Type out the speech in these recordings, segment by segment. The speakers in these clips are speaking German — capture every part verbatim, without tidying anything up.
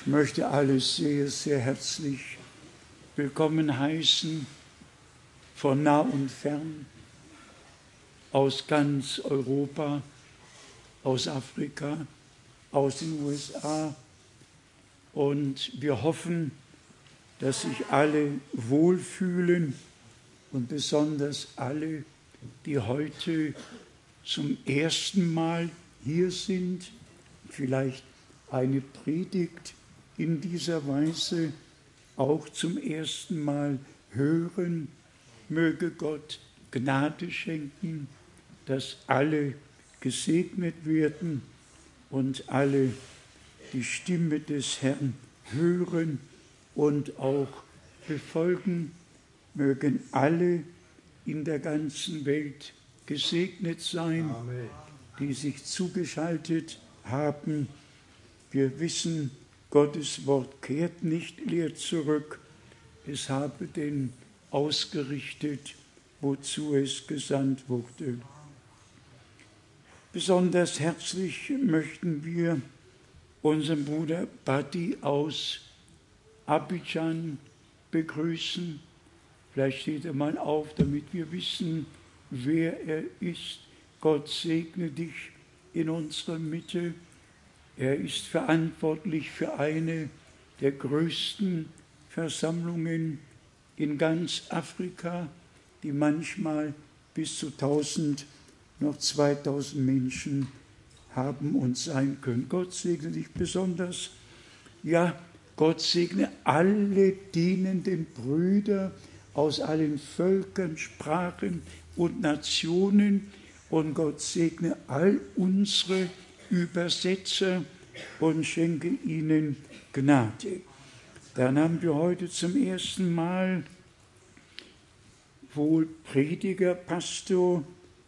möchte alle sehr, sehr herzlich willkommen heißen, von nah und fern, aus ganz Europa, aus Afrika, aus den U S A. Und wir hoffen, dass sich alle wohlfühlen und besonders alle, die heute zum ersten Mal hier sind, vielleicht eine Predigt in dieser Weise auch zum ersten Mal hören. Möge Gott Gnade schenken, dass alle gesegnet werden und alle die Stimme des Herrn hören und auch befolgen. Mögen alle in der ganzen Welt gesegnet sein, Amen, die sich zugeschaltet haben. Wir wissen, Gottes Wort kehrt nicht leer zurück. Es habe den ausgerichtet, wozu es gesandt wurde. Besonders herzlich möchten wir unseren Bruder Badi aus Abidjan begrüßen. Vielleicht steht er mal auf, damit wir wissen, wer er ist. Gott segne dich in unserer Mitte. Er ist verantwortlich für eine der größten Versammlungen in ganz Afrika, die manchmal bis zu tausend, noch zweitausend Menschen haben und sein können. Gott segne dich besonders. Ja, Gott segne alle dienenden Brüder aus allen Völkern, Sprachen und Nationen. Und Gott segne all unsere Übersetzer und schenke ihnen Gnade. Dann haben wir heute zum ersten Mal wohl Prediger, Pastor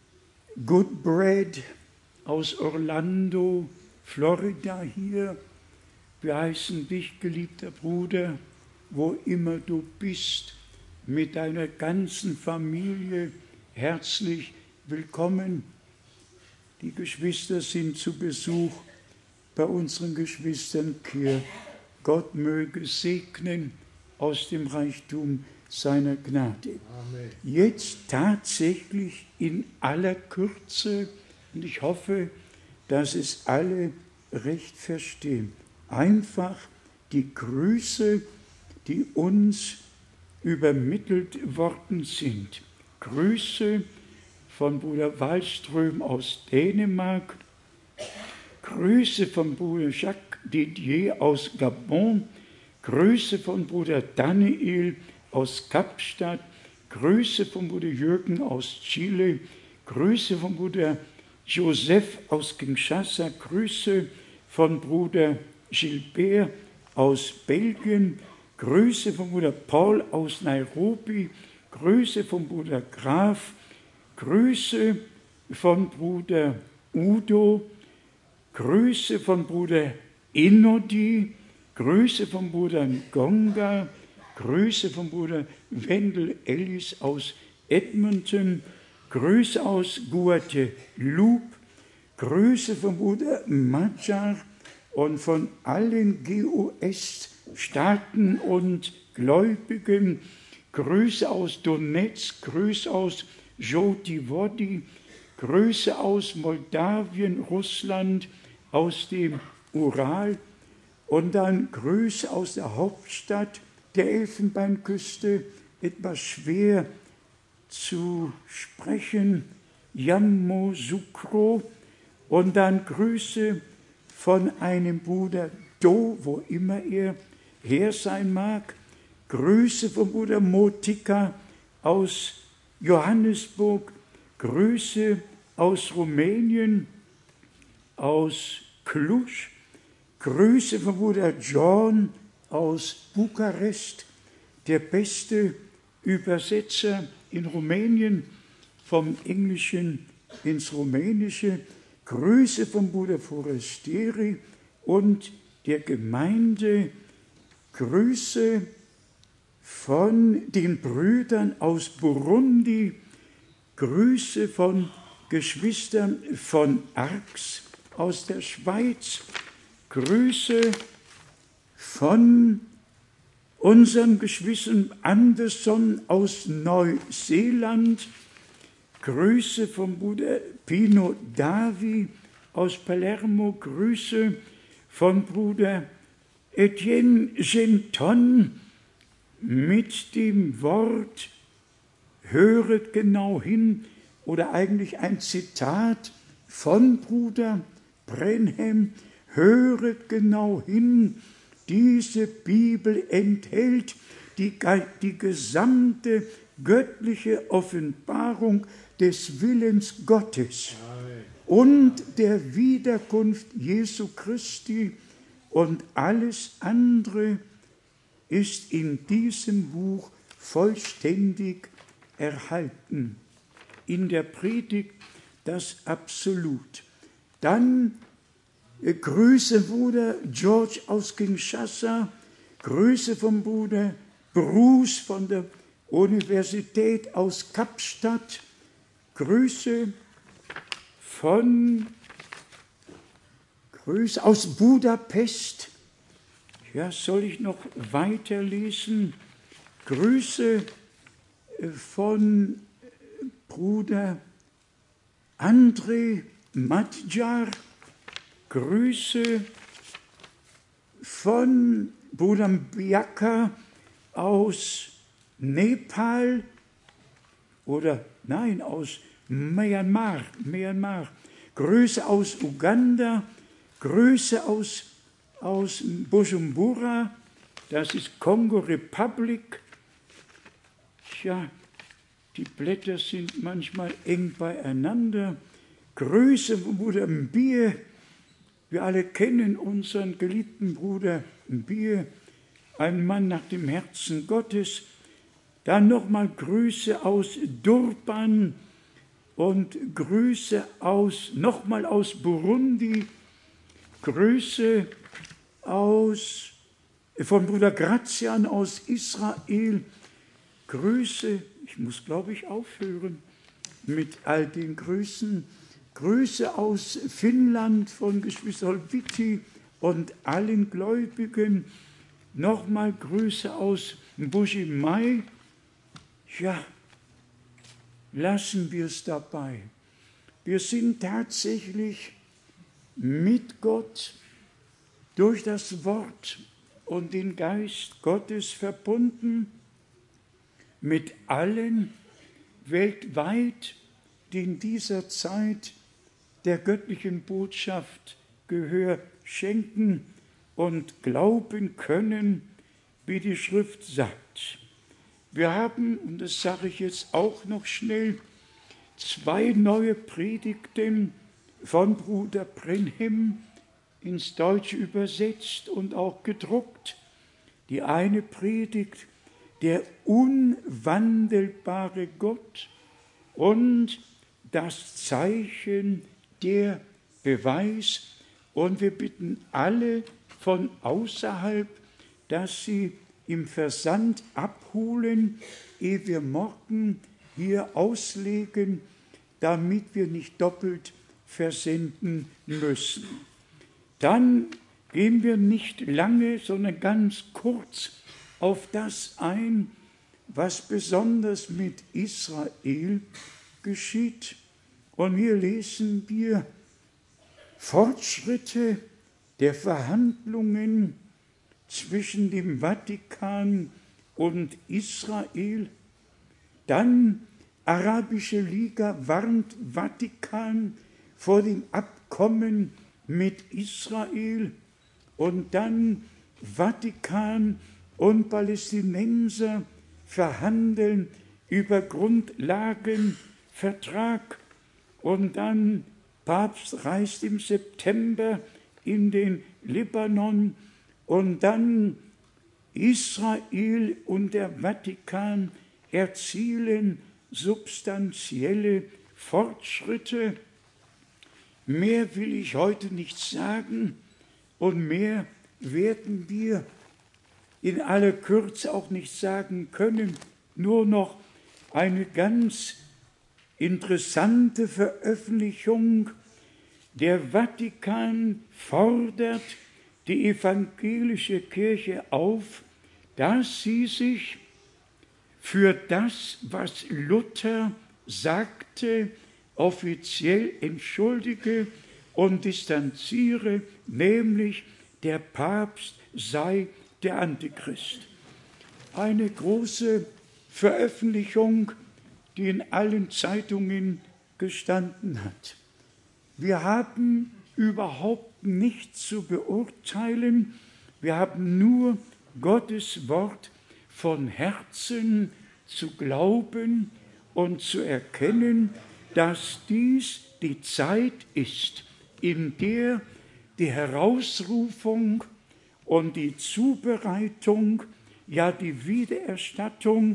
Goodbread aus Orlando, Florida hier. Wir heißen dich, geliebter Bruder, wo immer du bist, mit deiner ganzen Familie herzlich willkommen. Die Geschwister sind zu Besuch bei unseren Geschwistern hier. Gott möge segnen aus dem Reichtum seiner Gnade. Amen. Jetzt tatsächlich in aller Kürze, und ich hoffe, dass es alle recht verstehen, einfach die Grüße, die uns übermittelt worden sind. Grüße von Bruder Wallström aus Dänemark, Grüße von Bruder Jacques Didier aus Gabon, Grüße von Bruder Daniel aus Kapstadt, Grüße von Bruder Jürgen aus Chile, Grüße von Bruder Joseph aus Kinshasa, Grüße von Bruder Gilbert aus Belgien, Grüße von Bruder Paul aus Nairobi, Grüße von Bruder Graf, Grüße von Bruder Udo, Grüße von Bruder Inodi, Grüße von Bruder Ngonga, Grüße von Bruder Wendel Ellis aus Edmonton, Grüße aus Guadeloupe, Grüße von Bruder Madjar und von allen G O S-Staaten und Gläubigen, Grüße aus Donetsk, Grüße aus Jodivodi, Grüße aus Moldawien, Russland, aus dem Ural und dann Grüße aus der Hauptstadt der Elfenbeinküste, etwas schwer zu sprechen, Yamoussoukro, und dann Grüße von einem Bruder Do, wo immer er her sein mag, Grüße von Bruder Motika aus Johannesburg, Grüße aus Rumänien, aus Cluj, Grüße von Bruder John aus Bukarest, der beste Übersetzer in Rumänien, vom Englischen ins Rumänische, Grüße von Bruder Forestieri und der Gemeinde, Grüße von den Brüdern aus Burundi, Grüße von Geschwistern von Arx aus der Schweiz, Grüße von unseren Geschwistern Anderson aus Neuseeland, Grüße vom Bruder Pino Davi aus Palermo, Grüße von Bruder Etienne Genton mit dem Wort, höret genau hin, oder eigentlich ein Zitat von Bruder Branham, höret genau hin, diese Bibel enthält die, die gesamte göttliche Offenbarung des Willens Gottes und der Wiederkunft Jesu Christi, und alles andere ist in diesem Buch vollständig erhalten. In der Predigt das Absolut. Dann äh, Grüße Bruder George aus Kinshasa, Grüße vom Bruder Bruce von der Universität aus Kapstadt, Grüße von Grüße aus Budapest. Ja, soll ich noch weiterlesen? Grüße von Bruder André Madjar, Grüße von Bruder Biaka aus Nepal oder nein, aus Myanmar, Myanmar. Grüße aus Uganda, Grüße aus, aus Bujumbura, das ist Kongo Republic. Tja, die Blätter sind manchmal eng beieinander. Grüße von Bruder Mbie. Wir alle kennen unseren geliebten Bruder Mbie, ein Mann nach dem Herzen Gottes. Dann nochmal Grüße aus Durban und Grüße aus, nochmal aus Burundi. Grüße aus, von Bruder Grazian aus Israel. Grüße, ich muss glaube ich aufhören mit all den Grüßen. Grüße aus Finnland von Geschwister Holviti und allen Gläubigen. Nochmal Grüße aus Buji-Mai. Ja, lassen wir es dabei. Wir sind tatsächlich mit Gott durch das Wort und den Geist Gottes verbunden, mit allen weltweit, die in dieser Zeit der göttlichen Botschaft Gehör schenken und glauben können, wie die Schrift sagt. Wir haben, und das sage ich jetzt auch noch schnell, zwei neue Predigten von Bruder Branham ins Deutsche übersetzt und auch gedruckt. Die eine Predigt, der unwandelbare Gott und das Zeichen, der Beweis. Und wir bitten alle von außerhalb, dass sie im Versand abholen, ehe wir morgen hier auslegen, damit wir nicht doppelt versenden müssen. Dann gehen wir nicht lange, sondern ganz kurz auf das ein, was besonders mit Israel geschieht. Und hier lesen wir Fortschritte der Verhandlungen zwischen dem Vatikan und Israel. Dann Arabische Liga warnt Vatikan vor dem Abkommen mit Israel. Und dann Vatikan und Palästinenser verhandeln über Grundlagenvertrag. Und dann Papst reist im September in den Libanon. Und dann Israel und der Vatikan erzielen substanzielle Fortschritte. Mehr will ich heute nicht sagen und mehr werden wir in aller Kürze auch nicht sagen können. Nur noch eine ganz interessante Veröffentlichung. Der Vatikan fordert die evangelische Kirche auf, dass sie sich für das, was Luther sagte, offiziell entschuldige und distanziere, nämlich der Papst sei der Antichrist. Eine große Veröffentlichung, die in allen Zeitungen gestanden hat. Wir haben überhaupt nichts zu beurteilen, wir haben nur Gottes Wort von Herzen zu glauben und zu erkennen, dass dies die Zeit ist, in der die Herausrufung und die Zubereitung, ja die Wiedererstattung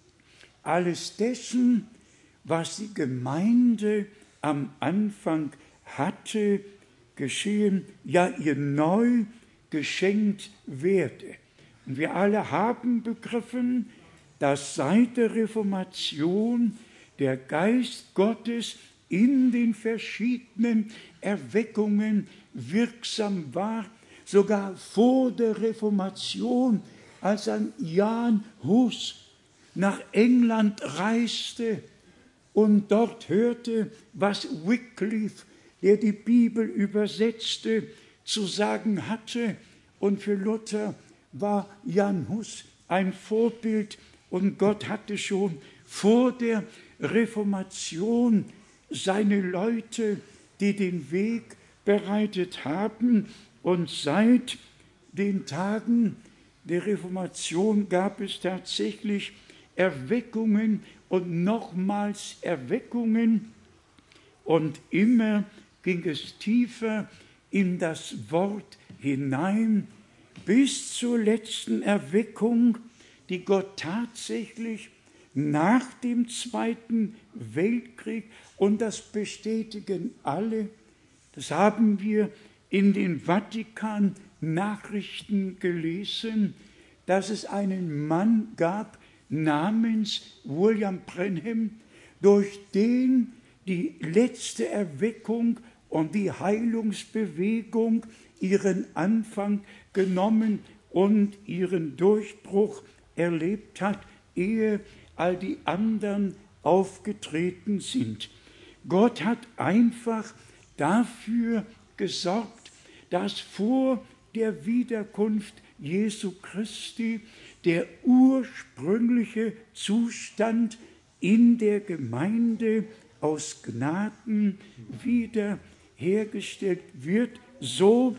alles dessen, was die Gemeinde am Anfang hatte, geschehen, ja ihr neu geschenkt werde. Und wir alle haben begriffen, dass seit der Reformation der Geist Gottes in den verschiedenen Erweckungen wirksam war, sogar vor der Reformation, als ein Jan Hus nach England reiste und dort hörte, was Wycliffe, der die Bibel übersetzte, zu sagen hatte. Und für Luther war Jan Hus ein Vorbild und Gott hatte schon vor der Reformation seine Leute, die den Weg bereitet haben. Und seit den Tagen der Reformation gab es tatsächlich Erweckungen und nochmals Erweckungen. Und immer ging es tiefer in das Wort hinein, bis zur letzten Erweckung, die Gott tatsächlich nach dem Zweiten Weltkrieg, und das bestätigen alle, das haben wir in den Vatikan-Nachrichten gelesen, dass es einen Mann gab namens William Branham, durch den die letzte Erweckung und die Heilungsbewegung ihren Anfang genommen und ihren Durchbruch erlebt hat, ehe all die anderen aufgetreten sind. Gott hat einfach dafür gesorgt, dass vor der Wiederkunft Jesu Christi der ursprüngliche Zustand in der Gemeinde aus Gnaden wiederhergestellt wird, so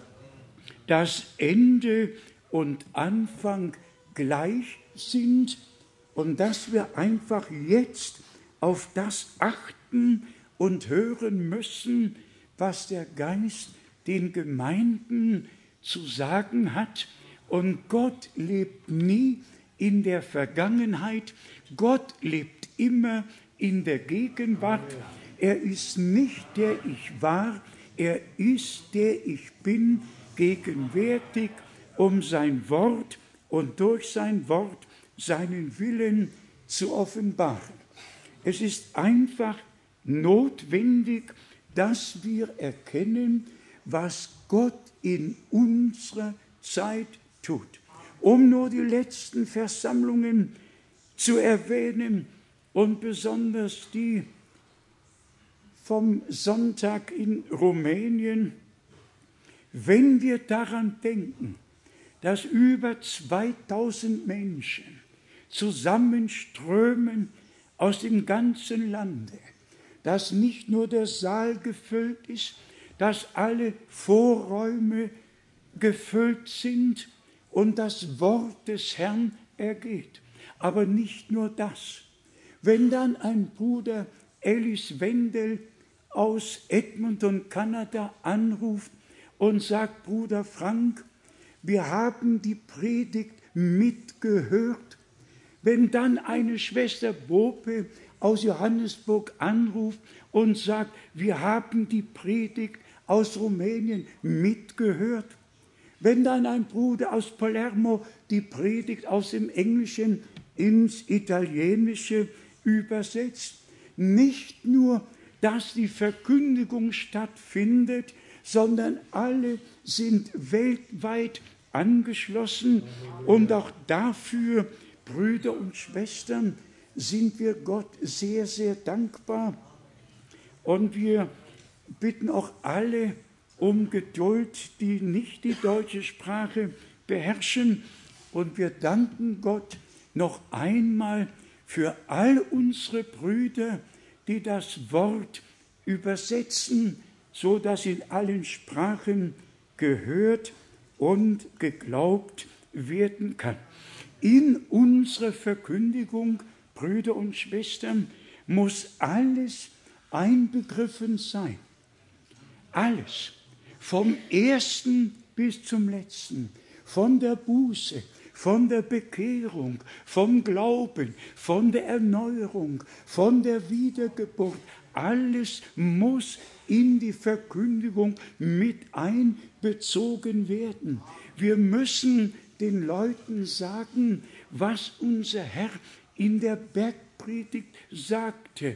dass Ende und Anfang gleich sind und dass wir einfach jetzt auf das achten und hören müssen, was der Geist den Gemeinden zu sagen hat. Und Gott lebt nie in der Vergangenheit, Gott lebt immer in der Gegenwart. Er ist nicht der ich war, er ist der ich bin, gegenwärtig, um sein Wort und durch sein Wort seinen Willen zu offenbaren. Es ist einfach notwendig, dass wir erkennen, was Gott in unserer Zeit tut. Um nur die letzten Versammlungen zu erwähnen und besonders die vom Sonntag in Rumänien, wenn wir daran denken, dass über zweitausend Menschen zusammenströmen aus dem ganzen Lande, dass nicht nur der Saal gefüllt ist, dass alle Vorräume gefüllt sind und das Wort des Herrn ergeht. Aber nicht nur das. Wenn dann ein Bruder Ellis Wendel aus Edmonton, Kanada, anruft und sagt, Bruder Frank, wir haben die Predigt mitgehört. Wenn dann eine Schwester Bope aus Johannesburg anruft und sagt, wir haben die Predigt aus Rumänien mitgehört. Wenn dann ein Bruder aus Palermo die Predigt aus dem Englischen ins Italienische übersetzt. Nicht nur, dass die Verkündigung stattfindet, sondern alle sind weltweit angeschlossen. Und auch dafür, Brüder und Schwestern, sind wir Gott sehr, sehr dankbar. Und wir bitten auch alle um Geduld, die nicht die deutsche Sprache beherrschen. Und wir danken Gott noch einmal für all unsere Brüder, die das Wort übersetzen, so dass in allen Sprachen gehört und geglaubt werden kann. In unserer Verkündigung, Brüder und Schwestern, muss alles einbegriffen sein. Alles. Vom ersten bis zum letzten. Von der Buße, von der Bekehrung, vom Glauben, von der Erneuerung, von der Wiedergeburt. Alles muss in die Verkündigung mit einbezogen werden. Wir müssen den Leuten sagen, was unser Herr in der Bergpredigt sagte.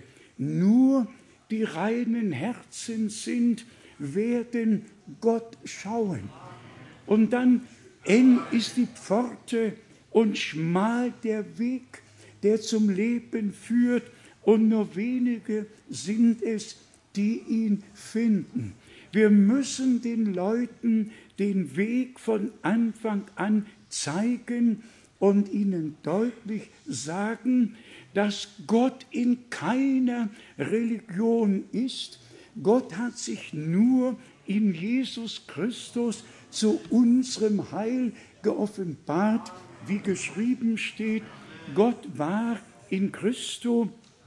Nur die reinen Herzen sind, werden Gott schauen. Und dann eng ist die Pforte und schmal der Weg, der zum Leben führt, und nur wenige sind es, die ihn finden. Wir müssen den Leuten den Weg von Anfang an zeigen und ihnen deutlich sagen, dass Gott in keiner Religion ist. Gott hat sich nur in Jesus Christus zu unserem Heil geoffenbart, wie geschrieben steht, Gott war in Christo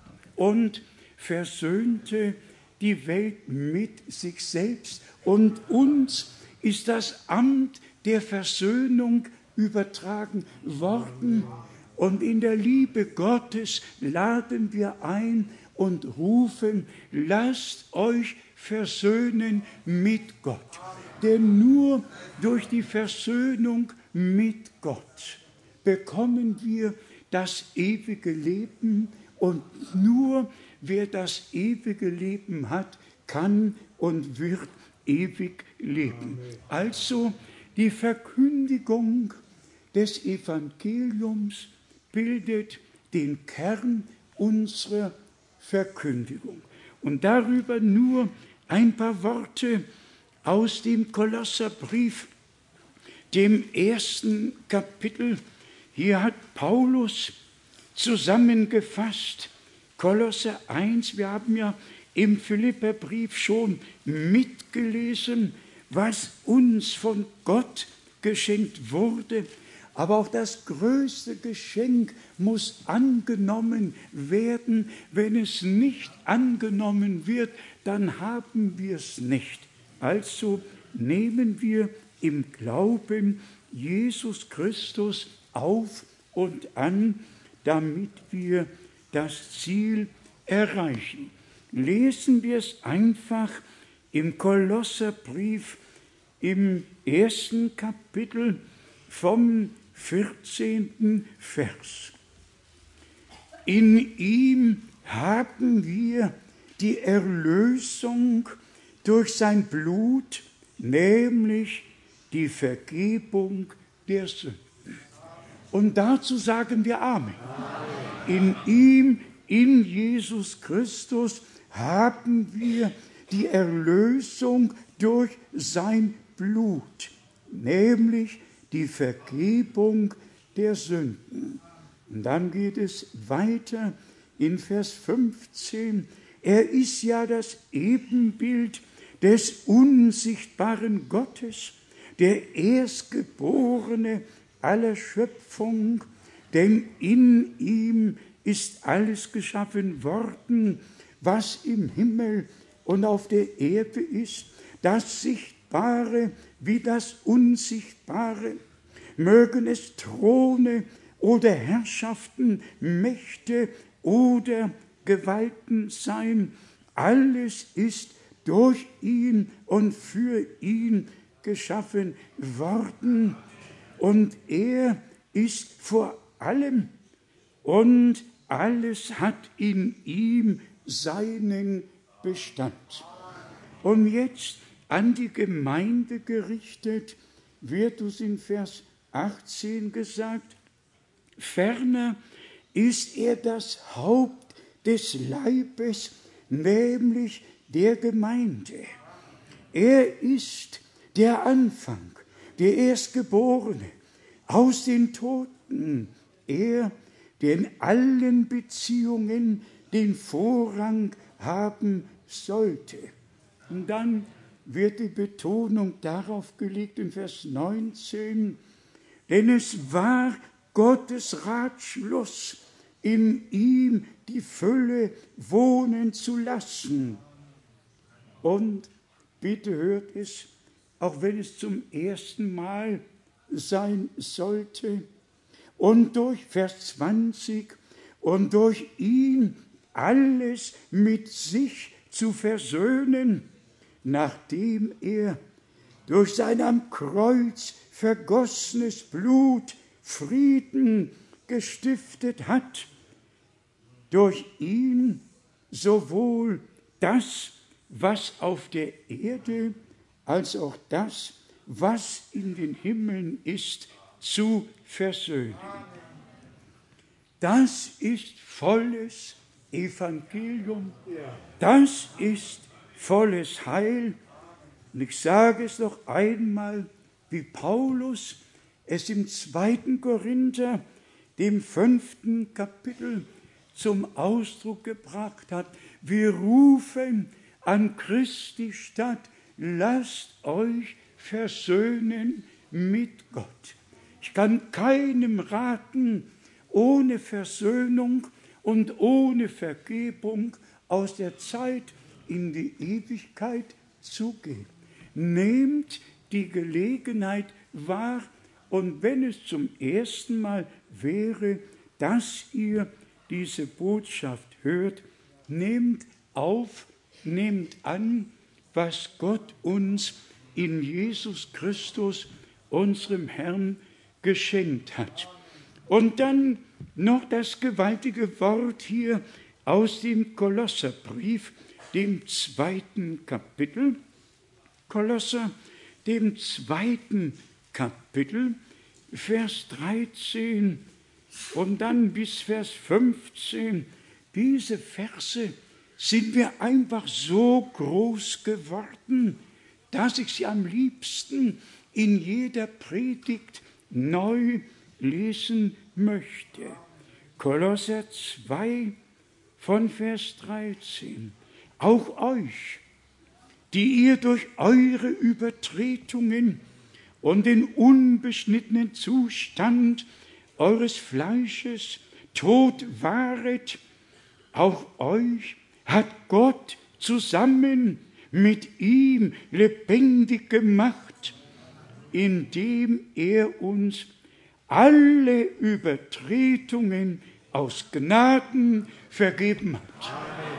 und versöhnte die Welt mit sich selbst. Und uns ist das Amt der Versöhnung übertragen worden. Und in der Liebe Gottes laden wir ein und rufen, lasst euch versöhnen mit Gott. Denn nur durch die Versöhnung mit Gott bekommen wir das ewige Leben. Und nur wer das ewige Leben hat, kann und wird ewig leben. Also die Verkündigung des Evangeliums bildet den Kern unserer Verkündigung. Und darüber nur ein paar Worte aus dem Kolosserbrief, dem ersten Kapitel. Hier hat Paulus zusammengefasst, Kolosser eins, wir haben ja im Philipperbrief schon mitgelesen, was uns von Gott geschenkt wurde. Aber auch das größte Geschenk muss angenommen werden. Wenn es nicht angenommen wird, dann haben wir es nicht. Also nehmen wir im Glauben Jesus Christus auf und an, damit wir das Ziel erreichen. Lesen wir es einfach im Kolosserbrief im ersten Kapitel vom vierzehnten Vers. In ihm haben wir die Erlösung durch sein Blut, nämlich die Vergebung der Sünden. Und dazu sagen wir Amen. In ihm, in Jesus Christus, haben wir die Erlösung durch sein Blut, nämlich die Vergebung der Sünden. Und dann geht es weiter in Vers fünfzehn. Er ist ja das Ebenbild des unsichtbaren Gottes, der Erstgeborene aller Schöpfung, denn in ihm ist alles geschaffen worden, was im Himmel und auf der Erde ist, das Sichtbare wie das Unsichtbare, mögen es Throne oder Herrschaften, Mächte oder Gewalten sein, alles ist durch ihn und für ihn geschaffen worden. Und er ist vor allem und alles hat in ihm seinen Bestand. Und jetzt an die Gemeinde gerichtet, wird uns in Vers achtzehn gesagt, ferner ist er das Haupt des Leibes, nämlich der Gemeinde. Er ist der Anfang, der Erstgeborene aus den Toten, er, der in allen Beziehungen den Vorrang haben sollte. Und dann wird die Betonung darauf gelegt in Vers neunzehn, denn es war Gottes Ratschluss, in ihm die Fülle wohnen zu lassen. Und bitte hört es, auch wenn es zum ersten Mal sein sollte, und durch Vers zwanzig, und durch ihn alles mit sich zu versöhnen, nachdem er durch sein am Kreuz vergossenes Blut Frieden gestiftet hat, durch ihn sowohl das, was auf der Erde, als auch das, was in den Himmeln ist, zu versöhnen. Das ist volles Evangelium, das ist volles Heil. Und ich sage es noch einmal, wie Paulus es im zweiten Korinther, dem fünften Kapitel, zum Ausdruck gebracht hat. Wir rufen an Christi statt, lasst euch versöhnen mit Gott. Ich kann keinem raten, ohne Versöhnung und ohne Vergebung aus der Zeit in die Ewigkeit zu gehen. Nehmt die Gelegenheit wahr, und wenn es zum ersten Mal wäre, dass ihr diese Botschaft hört, nehmt auf, nehmt an, was Gott uns in Jesus Christus, unserem Herrn, geschenkt hat. Und dann noch das gewaltige Wort hier aus dem Kolosserbrief, dem zweiten Kapitel. Kolosser, dem zweiten Kapitel, Vers dreizehn und dann bis Vers fünfzehn. Diese Verse sind mir einfach so groß geworden, dass ich sie am liebsten in jeder Predigt neu lesen möchte. Kolosser zwei von Vers dreizehn. Auch euch, die ihr durch eure Übertretungen und den unbeschnittenen Zustand eures Fleisches tot waret, auch euch hat Gott zusammen mit ihm lebendig gemacht, indem er uns alle Übertretungen aus Gnaden vergeben hat.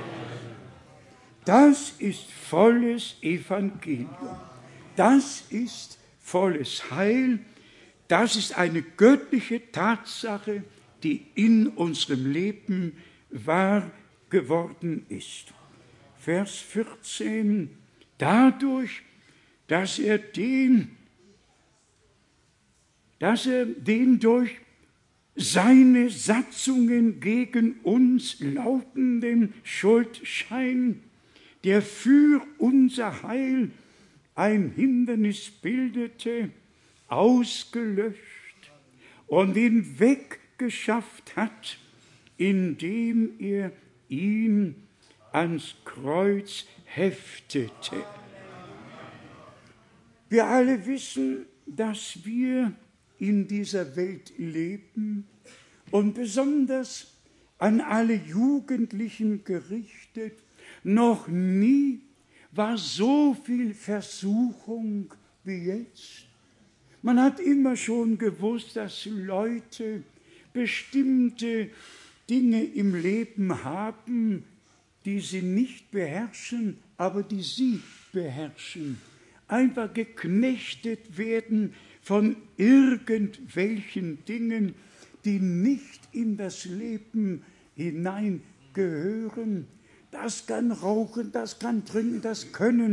Das ist volles Evangelium. Das ist volles Heil. Das ist eine göttliche Tatsache, die in unserem Leben wahr geworden ist. Vers vierzehn. Dadurch, dass er den, dass er den durch seine Satzungen gegen uns lautenden Schuldschein, der für unser Heil ein Hindernis bildete, ausgelöscht und ihn weggeschafft hat, indem er ihn ans Kreuz heftete. Wir alle wissen, dass wir in dieser Welt leben und besonders an alle Jugendlichen gerichtet, noch nie war so viel Versuchung wie jetzt. Man hat immer schon gewusst, dass Leute bestimmte Dinge im Leben haben, die sie nicht beherrschen, aber die sie beherrschen. Einfach geknechtet werden von irgendwelchen Dingen, die nicht in das Leben hineingehören. Das kann rauchen, das kann trinken, das können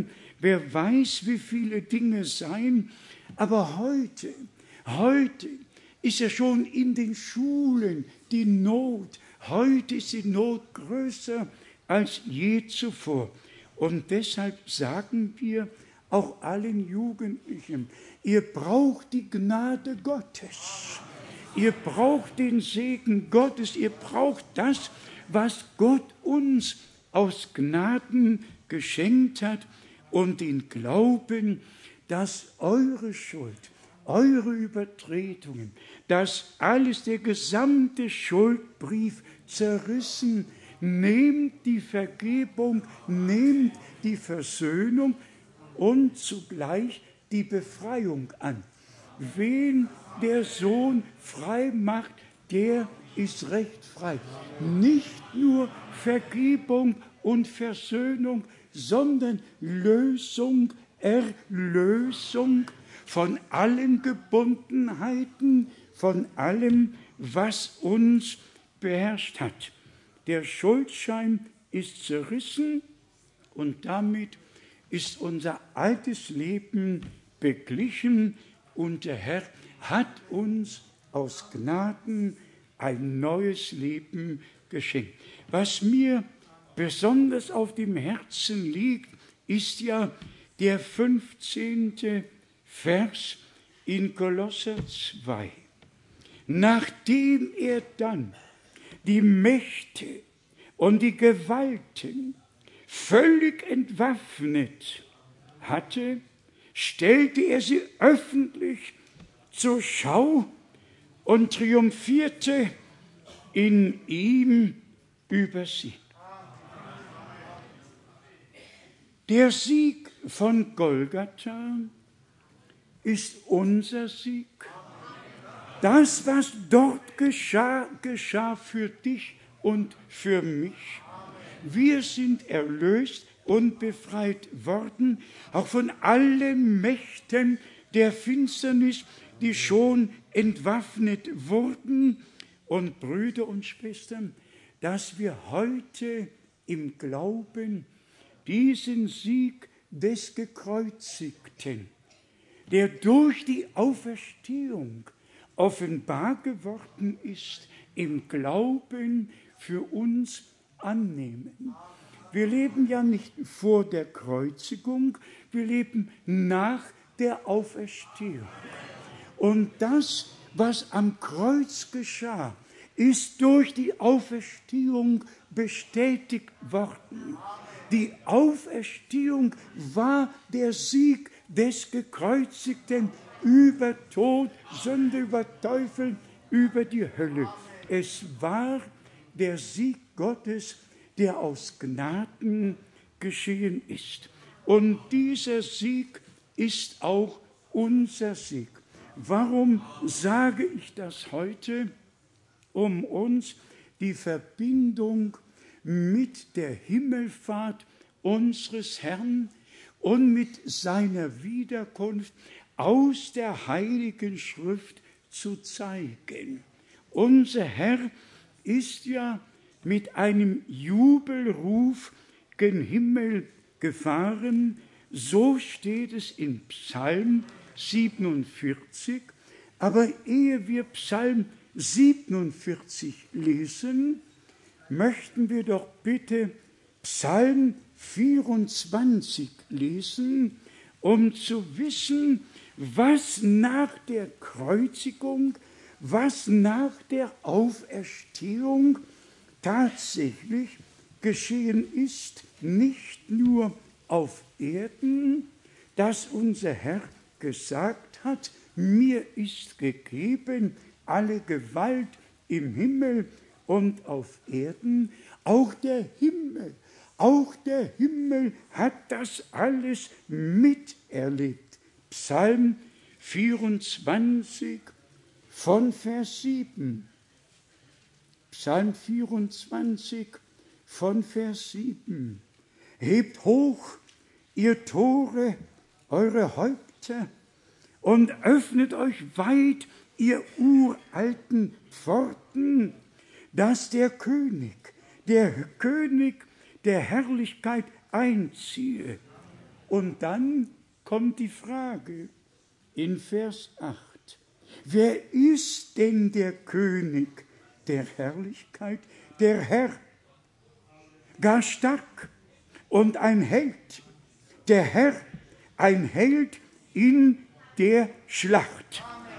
wer weiß, wie viele Dinge sein, aber heute, heute ist ja schon in den Schulen die Not, heute ist die Not größer als je zuvor. Und deshalb sagen wir auch allen Jugendlichen, ihr braucht die Gnade Gottes, ihr braucht den Segen Gottes, ihr braucht das, was Gott uns aus Gnaden geschenkt hat und den Glauben, dass eure Schuld, eure Übertretungen, dass alles, der gesamte Schuldbrief zerrissen, nehmt die Vergebung, nehmt die Versöhnung und zugleich die Befreiung an. Wen der Sohn frei macht, der ist recht frei. Nicht nur Vergebung und Versöhnung, sondern Lösung, Erlösung von allen Gebundenheiten, von allem, was uns beherrscht hat. Der Schuldschein ist zerrissen und damit ist unser altes Leben beglichen und der Herr hat uns aus Gnaden ein neues Leben geschenkt. Was mir besonders auf dem Herzen liegt, ist ja der fünfzehnte Vers in Kolosser zwei. Nachdem er dann die Mächte und die Gewalten völlig entwaffnet hatte, stellte er sie öffentlich zur Schau und triumphierte in ihm über sie. Der Sieg von Golgatha ist unser Sieg. Das, was dort geschah, geschah für dich und für mich. Wir sind erlöst und befreit worden, auch von allen Mächten der Finsternis, die schon entwaffnet wurden. Und Brüder und Schwestern, dass wir heute im Glauben diesen Sieg des Gekreuzigten, der durch die Auferstehung offenbar geworden ist, im Glauben für uns annehmen. Wir leben ja nicht vor der Kreuzigung, wir leben nach der Auferstehung. Und das, was am Kreuz geschah, ist durch die Auferstehung bestätigt worden. Die Auferstehung war der Sieg des Gekreuzigten über Tod, Sünde, über Teufel, über die Hölle. Es war der Sieg Gottes, der aus Gnaden geschehen ist. Und dieser Sieg ist auch unser Sieg. Warum sage ich das heute? Um uns die Verbindung mit der Himmelfahrt unseres Herrn und mit seiner Wiederkunft aus der Heiligen Schrift zu zeigen. Unser Herr ist ja mit einem Jubelruf gen Himmel gefahren, so steht es in Psalm siebenundvierzig. Aber ehe wir Psalm siebenundvierzig lesen, möchten wir doch bitte Psalm vierundzwanzig lesen, um zu wissen, was nach der Kreuzigung, was nach der Auferstehung tatsächlich geschehen ist, nicht nur auf Erden, dass unser Herr gesagt hat, mir ist gegeben alle Gewalt im Himmel und auf Erden, auch der Himmel, auch der Himmel hat das alles miterlebt. Psalm vierundzwanzig von Vers sieben. Psalm vierundzwanzig von Vers sieben. Hebt hoch, ihr Tore, eure Häupter, und öffnet euch weit, ihr uralten Pforten, dass der König, der König der Herrlichkeit einziehe. Und dann kommt die Frage in Vers acht. Wer ist denn der König der Herrlichkeit? Der Herr, gar stark und ein Held. Der Herr, ein Held in der Schlacht.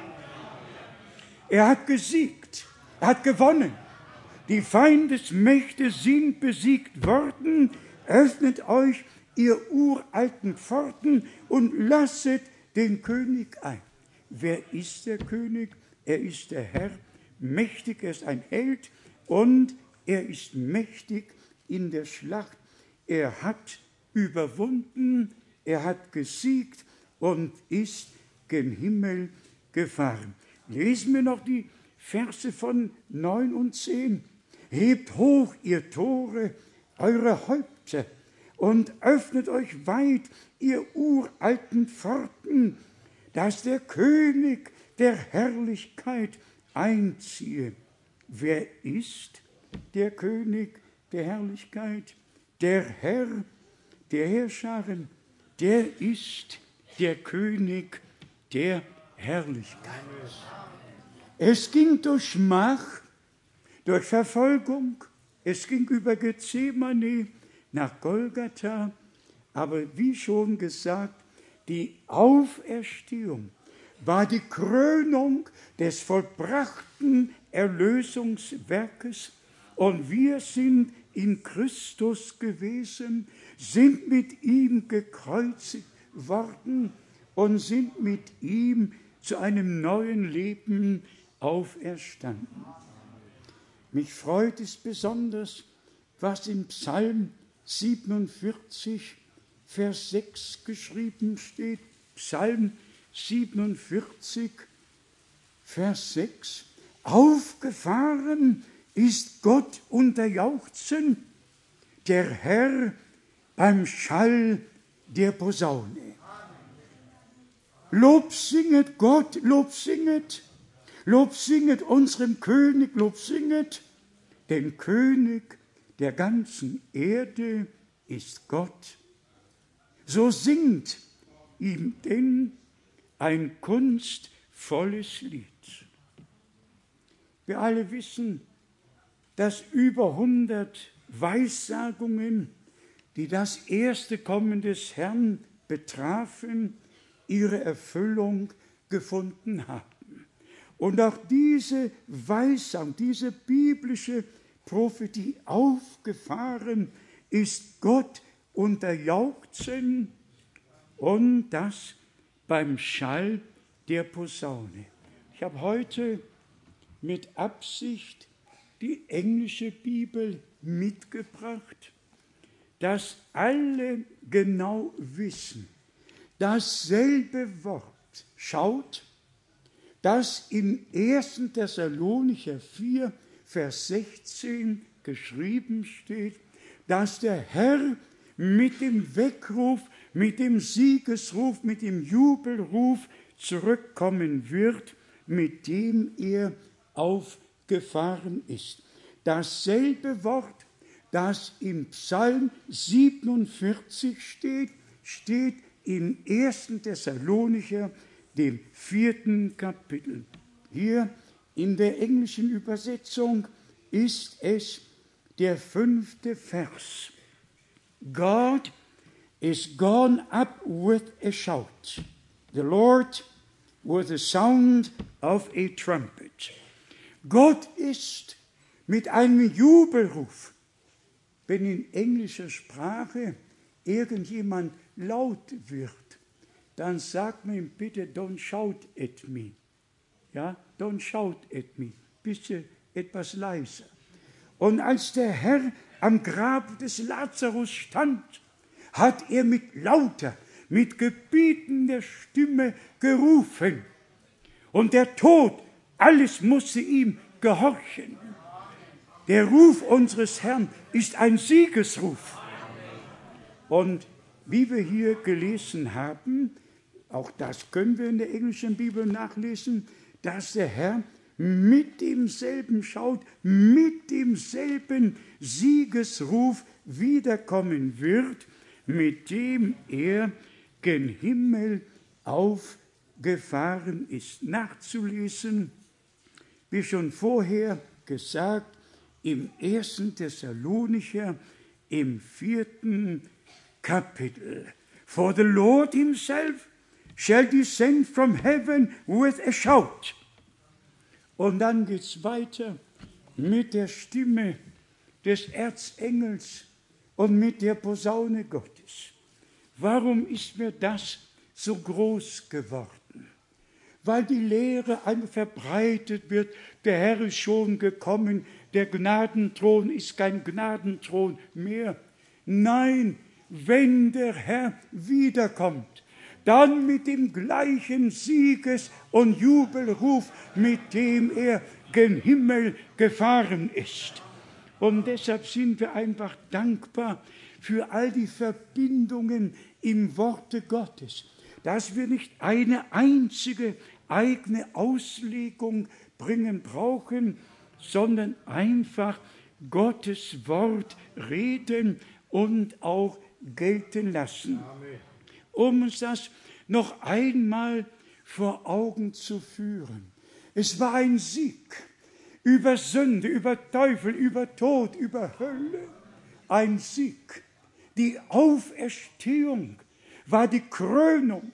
Er hat gesiegt, er hat gewonnen. Die Feindesmächte sind besiegt worden. Öffnet euch, ihr uralten Pforten, und lasset den König ein. Wer ist der König? Er ist der Herr, mächtig, er ist ein Held und er ist mächtig in der Schlacht. Er hat überwunden, er hat gesiegt und ist gen Himmel gefahren. Lesen wir noch die Verse von neun und zehn. Hebt hoch, ihr Tore, eure Häupter, und öffnet euch weit, ihr uralten Pforten, dass der König der Herrlichkeit einziehe. Wer ist der König der Herrlichkeit? Der Herr der Heerscharen, der ist der König der Herrlichkeit. Es ging durch Schmach, durch Verfolgung, es ging über Gethsemane nach Golgatha, aber wie schon gesagt, die Auferstehung war die Krönung des vollbrachten Erlösungswerkes, und wir sind in Christus gewesen, sind mit ihm gekreuzigt worden und sind mit ihm zu einem neuen Leben auferstanden. Mich freut es besonders, was in Psalm siebenundvierzig, Vers sechs geschrieben steht. Psalm siebenundvierzig, Vers sechs. Aufgefahren ist Gott unter Jauchzen, der Herr beim Schall der Posaune. Lob singet Gott, Lob singet, Lob singet unserem König, Lob singet, den König der ganzen Erde ist Gott. So singt ihm denn ein kunstvolles Lied. Wir alle wissen, dass über hundert Weissagungen, die das erste Kommen des Herrn betrafen, ihre Erfüllung gefunden haben. Und auch diese Weissagung, diese biblische Prophetie, aufgefahren ist Gott unter Jauchzen, und das beim Schall der Posaune. Ich habe heute mit Absicht die englische Bibel mitgebracht, dass alle genau wissen, dasselbe Wort, schaut, das in ersten Thessalonicher vier, Vers sechzehn geschrieben steht, dass der Herr mit dem Weckruf, mit dem Siegesruf, mit dem Jubelruf zurückkommen wird, mit dem er aufgefahren ist. Dasselbe Wort, das im Psalm siebenundvierzig steht, steht in ersten Thessalonicher, dem vierten Kapitel. Hier in der englischen Übersetzung ist es der fünfte Vers. God is gone up with a shout, the Lord with the sound of a trumpet. Gott ist mit einem Jubelruf. Wenn in englischer Sprache irgendjemand laut wird, dann sagt man ihm bitte, don't shout at me. Ja, don't shout at me. Bitte etwas leiser. Und als der Herr am Grab des Lazarus stand, hat er mit lauter, mit gebietender Stimme gerufen. Und der Tod, alles musste ihm gehorchen. Der Ruf unseres Herrn ist ein Siegesruf. Und wie wir hier gelesen haben, auch das können wir in der englischen Bibel nachlesen, dass der Herr mit demselben Schaut, mit demselben Siegesruf wiederkommen wird, mit dem er gen Himmel aufgefahren ist. Nachzulesen, wie schon vorher gesagt, im ersten Thessalonicher, im vierten Kapitel. For the Lord himself shall descend from heaven with a shout. Und dann geht es weiter mit der Stimme des Erzengels und mit der Posaune Gottes. Warum ist mir das so groß geworden? Weil die Lehre einfach verbreitet wird, der Herr ist schon gekommen, der Gnadenthron ist kein Gnadenthron mehr. Nein, wenn der Herr wiederkommt, dann mit dem gleichen Sieges- und Jubelruf, mit dem er gen Himmel gefahren ist. Und deshalb sind wir einfach dankbar für all die Verbindungen im Worte Gottes, dass wir nicht eine einzige eigene Auslegung bringen brauchen, sondern einfach Gottes Wort reden und auch gelten lassen. Amen. Um uns das noch einmal vor Augen zu führen. Es war ein Sieg über Sünde, über Teufel, über Tod, über Hölle. Ein Sieg. Die Auferstehung war die Krönung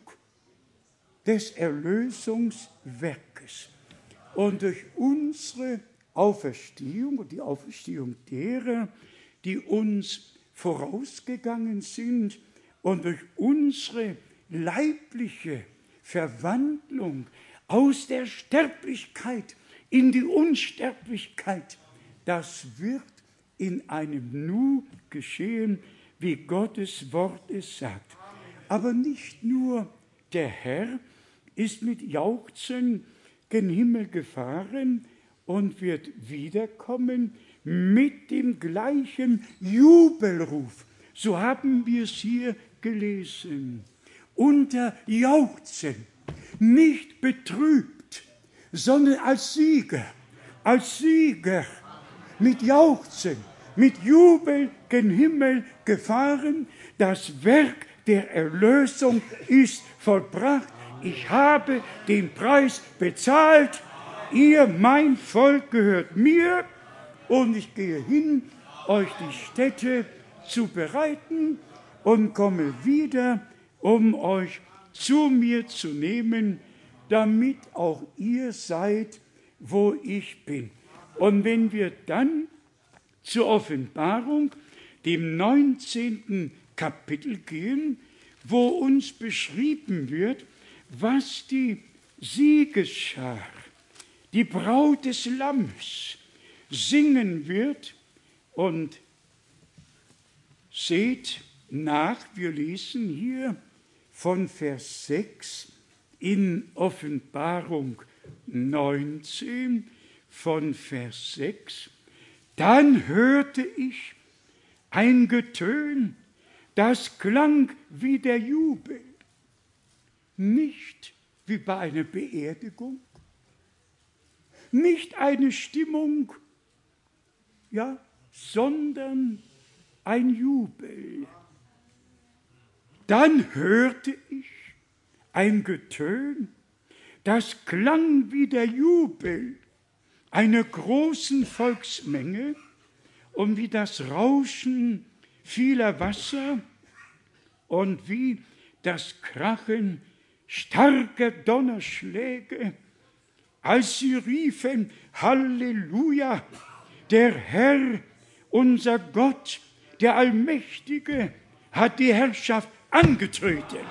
des Erlösungswerkes. Und durch unsere Auferstehung und die Auferstehung derer, die uns vorausgegangen sind, und durch unsere leibliche Verwandlung aus der Sterblichkeit in die Unsterblichkeit, das wird in einem Nu geschehen, wie Gottes Wort es sagt. Aber nicht nur der Herr ist mit Jauchzen gen Himmel gefahren und wird wiederkommen mit dem gleichen Jubelruf. So haben wir es hier gelesen. Unter Jauchzen, nicht betrübt, sondern als Sieger, als Sieger, mit Jauchzen, mit Jubel gen Himmel gefahren. Das Werk der Erlösung ist vollbracht. Ich habe den Preis bezahlt. Ihr, mein Volk, gehört mir. Und ich gehe hin, euch die Stätte zu bereiten und komme wieder, um euch zu mir zu nehmen, damit auch ihr seid, wo ich bin. Und wenn wir dann zur Offenbarung, dem neunzehnten Kapitel gehen, wo uns beschrieben wird, was die Siegesschar, die Braut des Lammes, singen wird, und seht nach, wir lesen hier von Vers sechs in Offenbarung neunzehn, von Vers sechs. Dann hörte ich ein Getön, das klang wie der Jubel, nicht wie bei einer Beerdigung, nicht eine Stimmung, ja, sondern ein Jubel. Dann hörte ich ein Getön, das klang wie der Jubel einer großen Volksmenge und wie das Rauschen vieler Wasser und wie das Krachen starker Donnerschläge, als sie riefen: Halleluja, der Herr, unser Gott, der Allmächtige, hat die Herrschaft angetreten.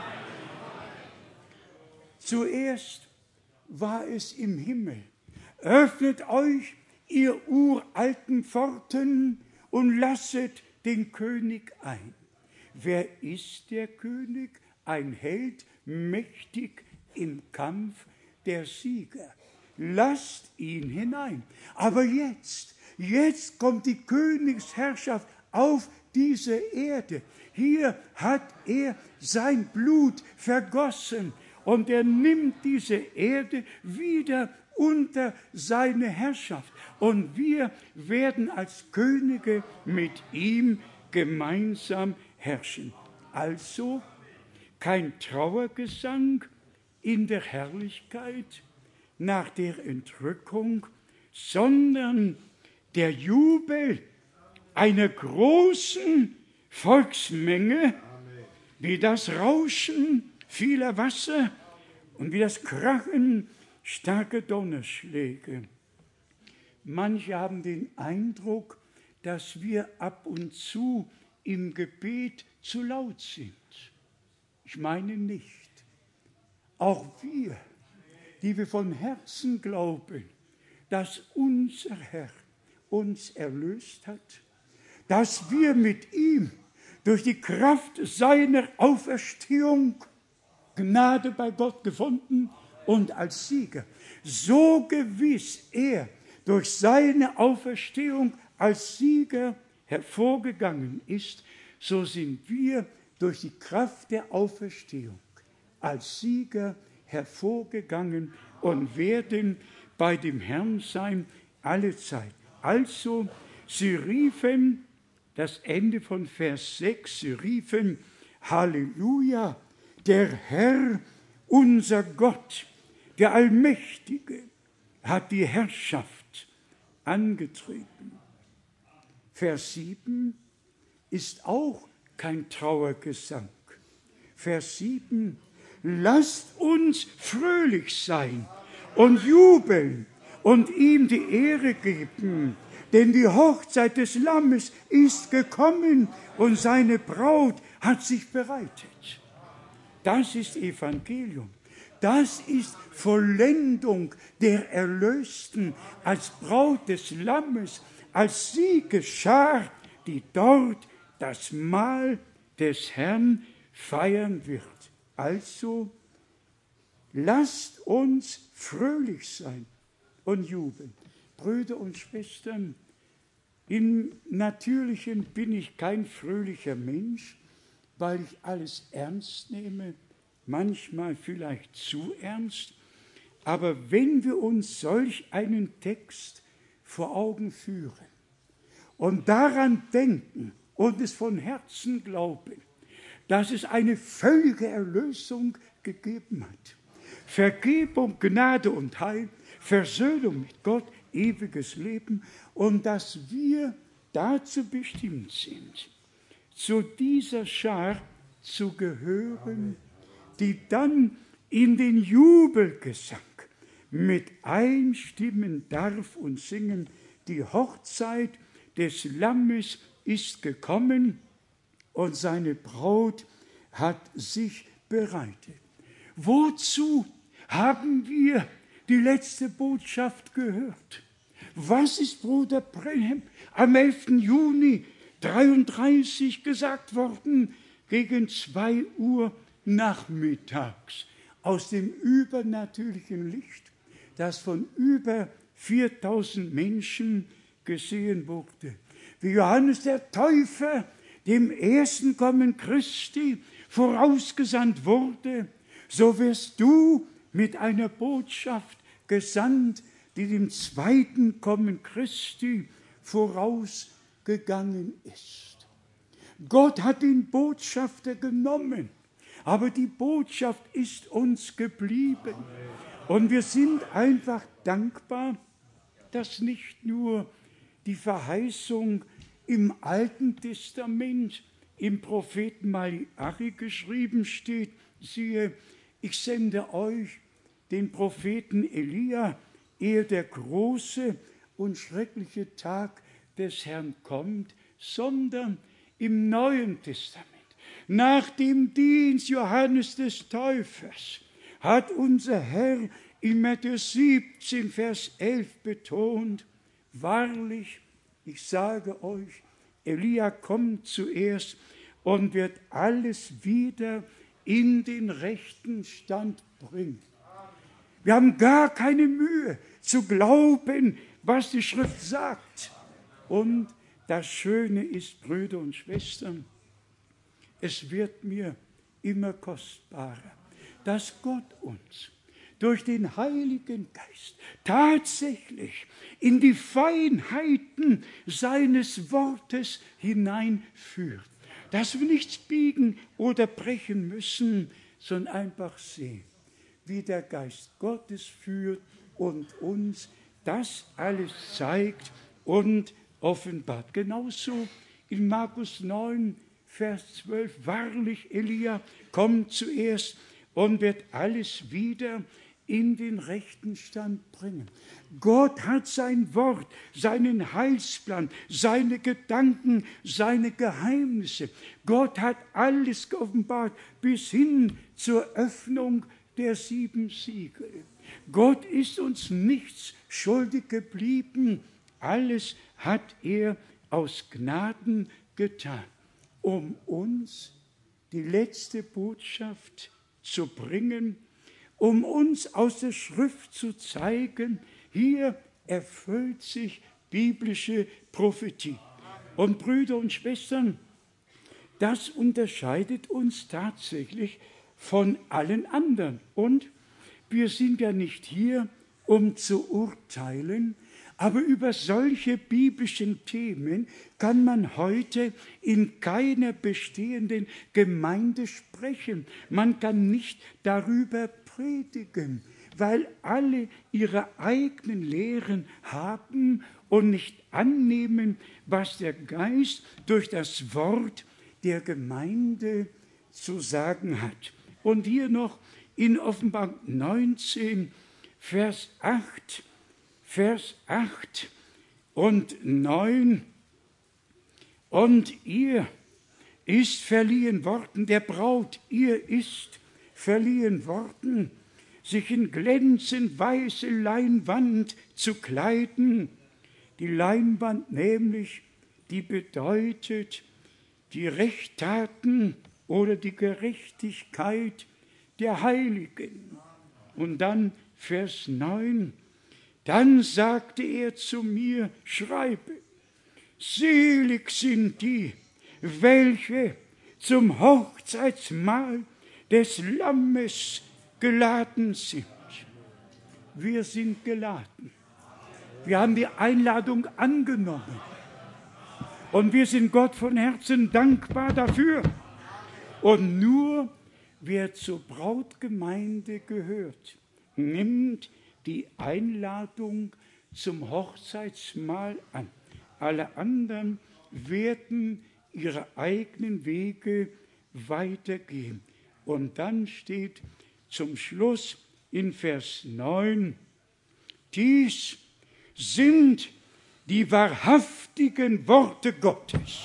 Zuerst war es im Himmel. Öffnet euch, ihr uralten Pforten, und lasset den König ein. Wer ist der König? Ein Held, mächtig im Kampf, der Sieger. Lasst ihn hinein. Aber jetzt, jetzt kommt die Königsherrschaft auf diese Erde. Hier hat er sein Blut vergossen und er nimmt diese Erde wieder unter seine Herrschaft. Und wir werden als Könige mit ihm gemeinsam herrschen. Also kein Trauergesang in der Herrlichkeit nach der Entrückung, sondern der Jubel einer großen Volksmenge, wie das Rauschen vieler Wasser und wie das Krachen starker Donnerschläge. Manche haben den Eindruck, dass wir ab und zu im Gebet zu laut sind. Ich meine nicht. Auch wir, die wir von Herzen glauben, dass unser Herr uns erlöst hat, dass wir mit ihm durch die Kraft seiner Auferstehung Gnade bei Gott gefunden und als Sieger, so gewiss er durch seine Auferstehung als Sieger hervorgegangen ist, so sind wir durch die Kraft der Auferstehung als Sieger hervorgegangen und werden bei dem Herrn sein alle Zeit. Also, sie riefen, das Ende von Vers sechs, sie riefen, Halleluja, der Herr, unser Gott, der Allmächtige, hat die Herrschaft angetreten. Vers sieben ist auch kein Trauergesang. Vers sieben, lasst uns fröhlich sein und jubeln und ihm die Ehre geben, denn die Hochzeit des Lammes ist gekommen und seine Braut hat sich bereitet. Das ist Evangelium. Das ist Vollendung der Erlösten als Braut des Lammes, als Siegesschar, die dort das Mahl des Herrn feiern wird. Also, lasst uns fröhlich sein und jubeln. Brüder und Schwestern, im Natürlichen bin ich kein fröhlicher Mensch, weil ich alles ernst nehme, manchmal vielleicht zu ernst. Aber wenn wir uns solch einen Text vor Augen führen und daran denken und es von Herzen glauben, dass es eine völlige Erlösung gegeben hat, Vergebung, Gnade und Heil, Versöhnung mit Gott, ewiges Leben und dass wir dazu bestimmt sind, zu dieser Schar zu gehören, die dann in den Jubelgesang mit einstimmen darf und singen, die Hochzeit des Lammes ist gekommen und seine Braut hat sich bereitet. Wozu haben wir die letzte Botschaft gehört? Was ist Bruder Brenhem am elften Juni dreiunddreißig gesagt worden, gegen zwei Uhr nachmittags, aus dem übernatürlichen Licht, das von über viertausend Menschen gesehen wurde? Wie Johannes der Täufer dem ersten Kommen Christi vorausgesandt wurde, so wirst du mit einer Botschaft gesandt, die dem zweiten Kommen Christi vorausgegangen ist. Gott hat den Botschafter genommen, aber die Botschaft ist uns geblieben. Und wir sind einfach dankbar, dass nicht nur die Verheißung im Alten Testament, im Propheten Malachi geschrieben steht, siehe, ich sende euch den Propheten Elia, ehe der große und schreckliche Tag des Herrn kommt, sondern im Neuen Testament, nach dem Dienst Johannes des Täufers, hat unser Herr in Matthäus siebzehn, Vers elf betont, wahrlich, ich sage euch, Elia kommt zuerst und wird alles wieder in den rechten Stand bringen. Wir haben gar keine Mühe zu glauben, was die Schrift sagt. Und das Schöne ist, Brüder und Schwestern, es wird mir immer kostbarer, dass Gott uns durch den Heiligen Geist tatsächlich in die Feinheiten seines Wortes hineinführt. dass wir nichts biegen oder brechen müssen, sondern einfach sehen, wie der Geist Gottes führt und uns das alles zeigt und offenbart. Genauso in Markus neun, Vers zwölf, wahrlich, Elia kommt zuerst und wird alles wieder in den rechten Stand bringen. Gott hat sein Wort, seinen Heilsplan, seine Gedanken, seine Geheimnisse. Gott hat alles geoffenbart bis hin zur Öffnung der sieben Siegel. Gott ist uns nichts schuldig geblieben. Alles hat er aus Gnaden getan, um uns die letzte Botschaft zu bringen, um uns aus der Schrift zu zeigen, hier erfüllt sich biblische Prophetie. Und Brüder und Schwestern, das unterscheidet uns tatsächlich von allen anderen. Und wir sind ja nicht hier, um zu urteilen, aber über solche biblischen Themen kann man heute in keiner bestehenden Gemeinde sprechen. Man kann nicht darüber predigen, weil alle ihre eigenen Lehren haben und nicht annehmen, was der Geist durch das Wort der Gemeinde zu sagen hat. Und hier noch in Offenbarung neunzehn, Vers acht, Vers acht und neun. Und ihr ist verliehen worden, der Braut, ihr ist verliehen worden, sich in glänzend weiße Leinwand zu kleiden. Die Leinwand nämlich, die bedeutet die Rechttaten oder die Gerechtigkeit der Heiligen. Und dann Vers neun. Dann sagte er zu mir, schreibe, selig sind die, welche zum Hochzeitsmahl des Lammes geladen sind. Wir sind geladen. Wir haben die Einladung angenommen. Und wir sind Gott von Herzen dankbar dafür. Und nur wer zur Brautgemeinde gehört, nimmt die Einladung zum Hochzeitsmahl an. Alle anderen werden ihre eigenen Wege weitergehen. Und dann steht zum Schluss in Vers neun, dies sind die wahrhaftigen Worte Gottes.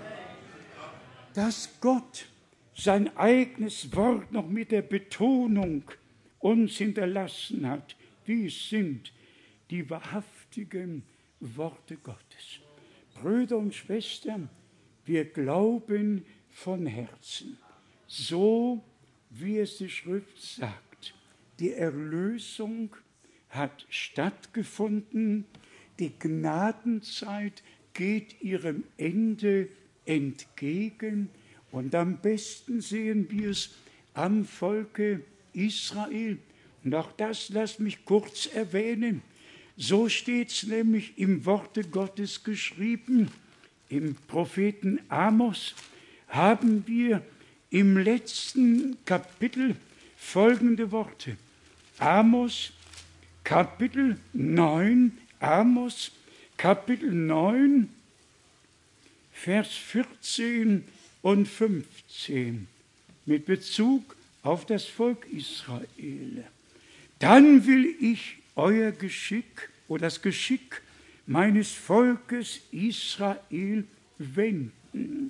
Dass Gott sein eigenes Wort noch mit der Betonung uns hinterlassen hat, dies sind die wahrhaftigen Worte Gottes. Brüder und Schwestern, wir glauben von Herzen, so wie es die Schrift sagt. Die Erlösung hat stattgefunden, die Gnadenzeit geht ihrem Ende entgegen und am besten sehen wir es am Volke Israel. Und auch das lasst mich kurz erwähnen. So steht es nämlich im Worte Gottes geschrieben. Im Propheten Amos haben wir im letzten Kapitel folgende Worte. Amos, Kapitel neun, Amos, Kapitel neun, Vers vierzehn und fünfzehn, mit Bezug auf das Volk Israel. Dann will ich euer Geschick oder das Geschick meines Volkes Israel wenden,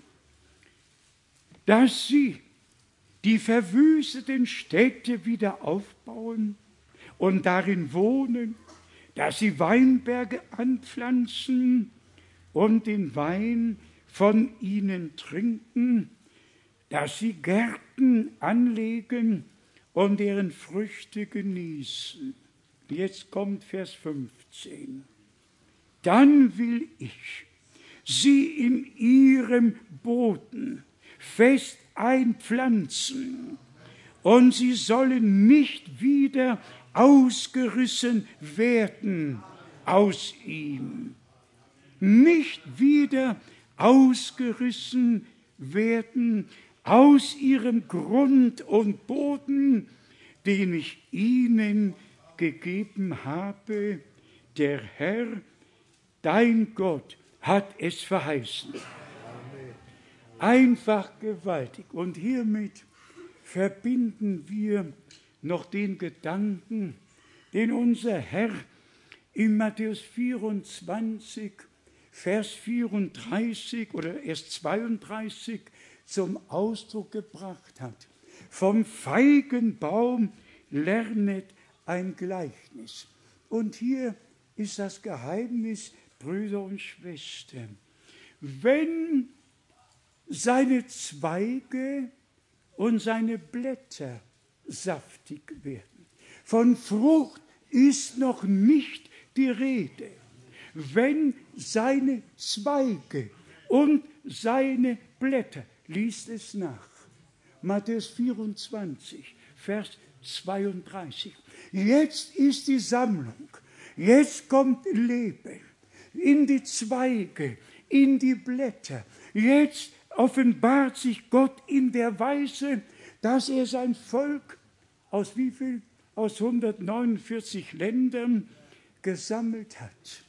dass sie die verwüsteten Städte wieder aufbauen und darin wohnen, dass sie Weinberge anpflanzen und den Wein von ihnen trinken, dass sie Gärten anlegen und deren Früchte genießen. Jetzt kommt Vers fünfzehn. Dann will ich sie in ihrem Boden fest einpflanzen und sie sollen nicht wieder ausgerissen werden aus ihm. Nicht wieder ausgerissen werden aus ihrem Grund und Boden, den ich ihnen gegeben habe. Der Herr, dein Gott, hat es verheißen. Einfach gewaltig. Und hiermit verbinden wir noch den Gedanken, den unser Herr in Matthäus vierundzwanzig, Vers vierunddreißig oder erst zweiunddreißig zum Ausdruck gebracht hat. Vom Feigenbaum lernet ein Gleichnis. Und hier ist das Geheimnis, Brüder und Schwestern. Wenn seine Zweige und seine Blätter saftig werden, von Frucht ist noch nicht die Rede. Wenn seine Zweige und seine Blätter, liest es nach, Matthäus vierundzwanzig, Vers zweiunddreißig. Jetzt ist die Sammlung, jetzt kommt Leben in die Zweige, in die Blätter. Jetzt offenbart sich Gott in der Weise, dass er sein Volk aus wie viel? Aus hundertneunundvierzig Ländern gesammelt hat.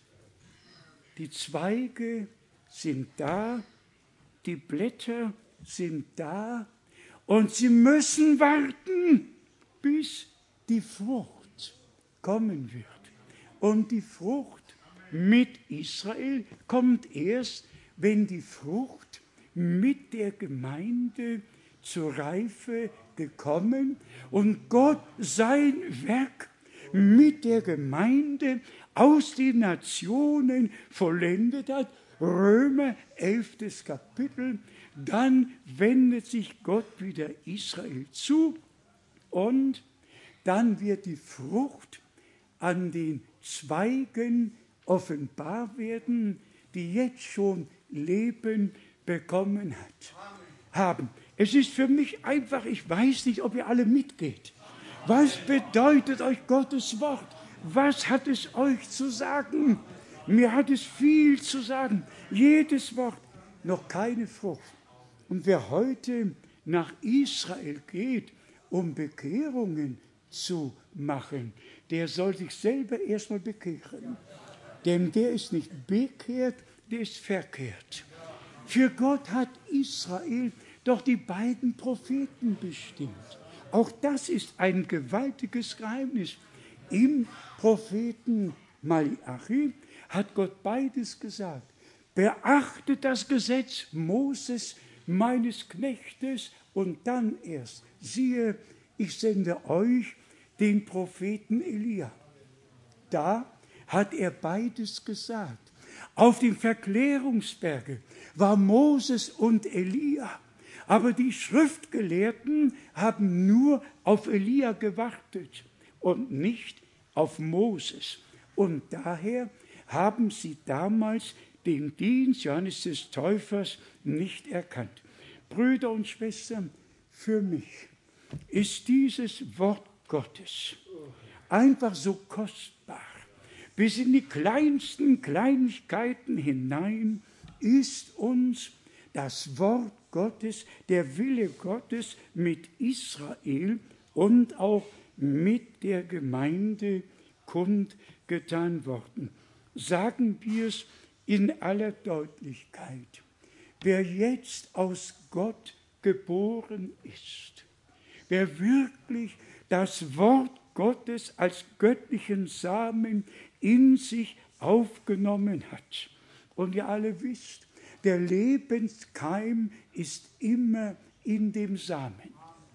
Die Zweige sind da, die Blätter sind da und sie müssen warten, bis die Frucht kommen wird. Und die Frucht mit Israel kommt erst, wenn die Frucht mit der Gemeinde zur Reife gekommen und Gott sein Werk mit der Gemeinde aus den Nationen vollendet hat. Römer elftes Kapitel, dann wendet sich Gott wieder Israel zu und dann wird die Frucht an den Zweigen offenbar werden, die jetzt schon Leben bekommen hat, haben. Es ist für mich einfach, ich weiß nicht, ob ihr alle mitgeht. Was bedeutet euch Gottes Wort? Was hat es euch zu sagen? Mir hat es viel zu sagen. Jedes Wort, noch keine Frucht. Und wer heute nach Israel geht, um Bekehrungen zu machen, der soll sich selber erstmal bekehren. Denn der ist nicht bekehrt, der ist verkehrt. Für Gott hat Israel doch die beiden Propheten bestimmt. Auch das ist ein gewaltiges Geheimnis. Im Propheten Malachi hat Gott beides gesagt. Beachtet das Gesetz Moses, meines Knechtes, und dann erst, siehe, ich sende euch den Propheten Elia. Da hat er beides gesagt. Auf dem Verklärungsberge war Moses und Elia. Aber die Schriftgelehrten haben nur auf Elia gewartet und nicht auf Moses. Und daher haben sie damals den Dienst Johannes des Täufers nicht erkannt. Brüder und Schwestern, für mich ist dieses Wort Gottes einfach so kostbar. Bis in die kleinsten Kleinigkeiten hinein ist uns das Wort Gottes, der Wille Gottes mit Israel und auch mit der Gemeinde kundgetan worden. Sagen wir es in aller Deutlichkeit. Wer jetzt aus Gott geboren ist, wer wirklich das Wort Gottes als göttlichen Samen in sich aufgenommen hat. Und ihr alle wisst, der Lebenskeim ist immer in dem Samen.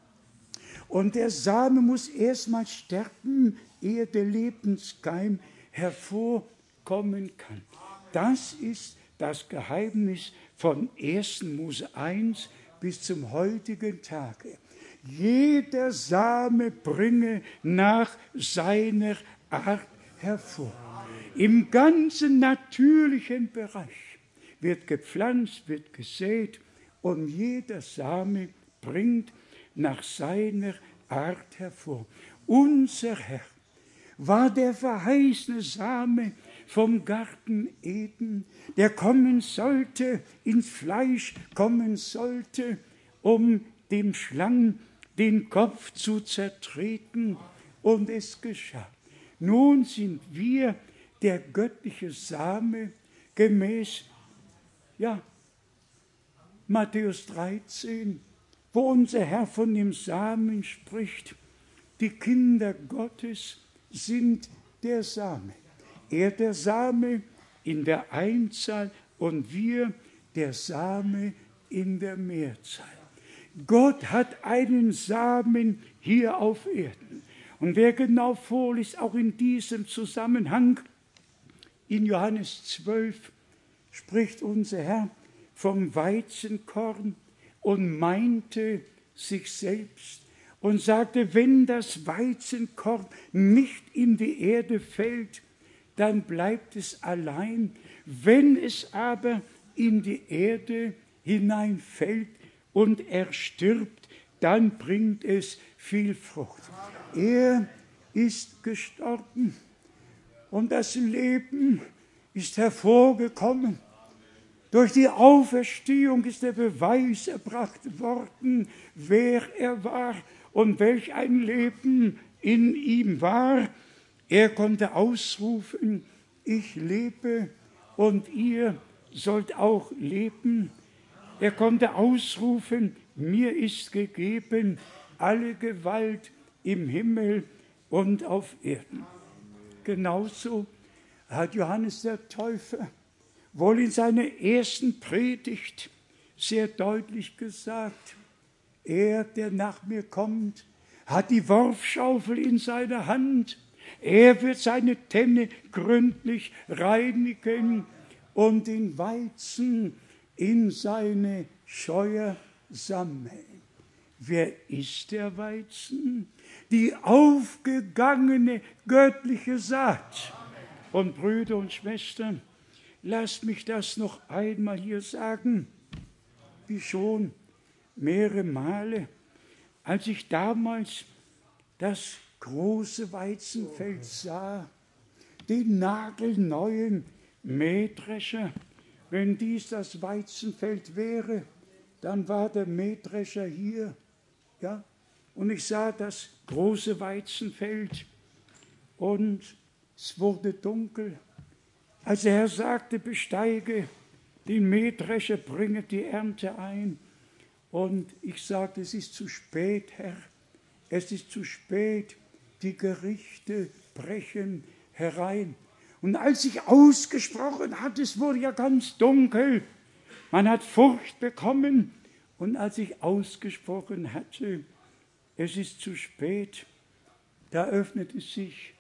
Und der Same muss erstmal sterben, ehe der Lebenskeim hervorkommen kann. Das ist das Geheimnis von ersten Mose eins bis zum heutigen Tage. Jeder Same bringe nach seiner Art hervor. Im ganzen natürlichen Bereich wird gepflanzt, wird gesät und jeder Same bringt nach seiner Art hervor. Unser Herr war der verheißene Same vom Garten Eden, der kommen sollte, ins Fleisch kommen sollte, um dem Schlangen den Kopf zu zertreten. Und es geschah. Nun sind wir der göttliche Same, gemäß ja, Matthäus dreizehn, wo unser Herr von dem Samen spricht. Die Kinder Gottes sind der Same. Er der Same in der Einzahl und wir der Same in der Mehrzahl. Gott hat einen Samen hier auf Erden. Und wer genau vorliest, auch in diesem Zusammenhang, in Johannes zwölf spricht unser Herr vom Weizenkorn und meinte sich selbst und sagte, wenn das Weizenkorn nicht in die Erde fällt, dann bleibt es allein. Wenn es aber in die Erde hineinfällt und er stirbt, dann bringt es viel Frucht. Er ist gestorben und das Leben ist hervorgekommen. Durch die Auferstehung ist der Beweis erbracht worden, wer er war und welch ein Leben in ihm war. Er konnte ausrufen, ich lebe und ihr sollt auch leben. Er konnte ausrufen, mir ist gegeben alle Gewalt im Himmel und auf Erden. Genauso hat Johannes der Täufer wohl in seiner ersten Predigt sehr deutlich gesagt, er, der nach mir kommt, hat die Worfschaufel in seiner Hand. Er wird seine Tenne gründlich reinigen und den Weizen in seine Scheuer sammeln. Wer ist der Weizen? Die aufgegangene göttliche Saat. Und Brüder und Schwestern, lasst mich das noch einmal hier sagen, wie schon mehrere Male, als ich damals das große Weizenfeld sah, den nagelneuen Mähdrescher. Wenn dies das Weizenfeld wäre, dann war der Mähdrescher hier, ja, und ich sah das große Weizenfeld und es wurde dunkel. Als der Herr sagte, besteige den Mähdrescher, bringe die Ernte ein. Und ich sagte, es ist zu spät, Herr, es ist zu spät, die Gerichte brechen herein. Und als ich ausgesprochen hatte, es wurde ja ganz dunkel, man hat Furcht bekommen. Und als ich ausgesprochen hatte, es ist zu spät, da öffnete sich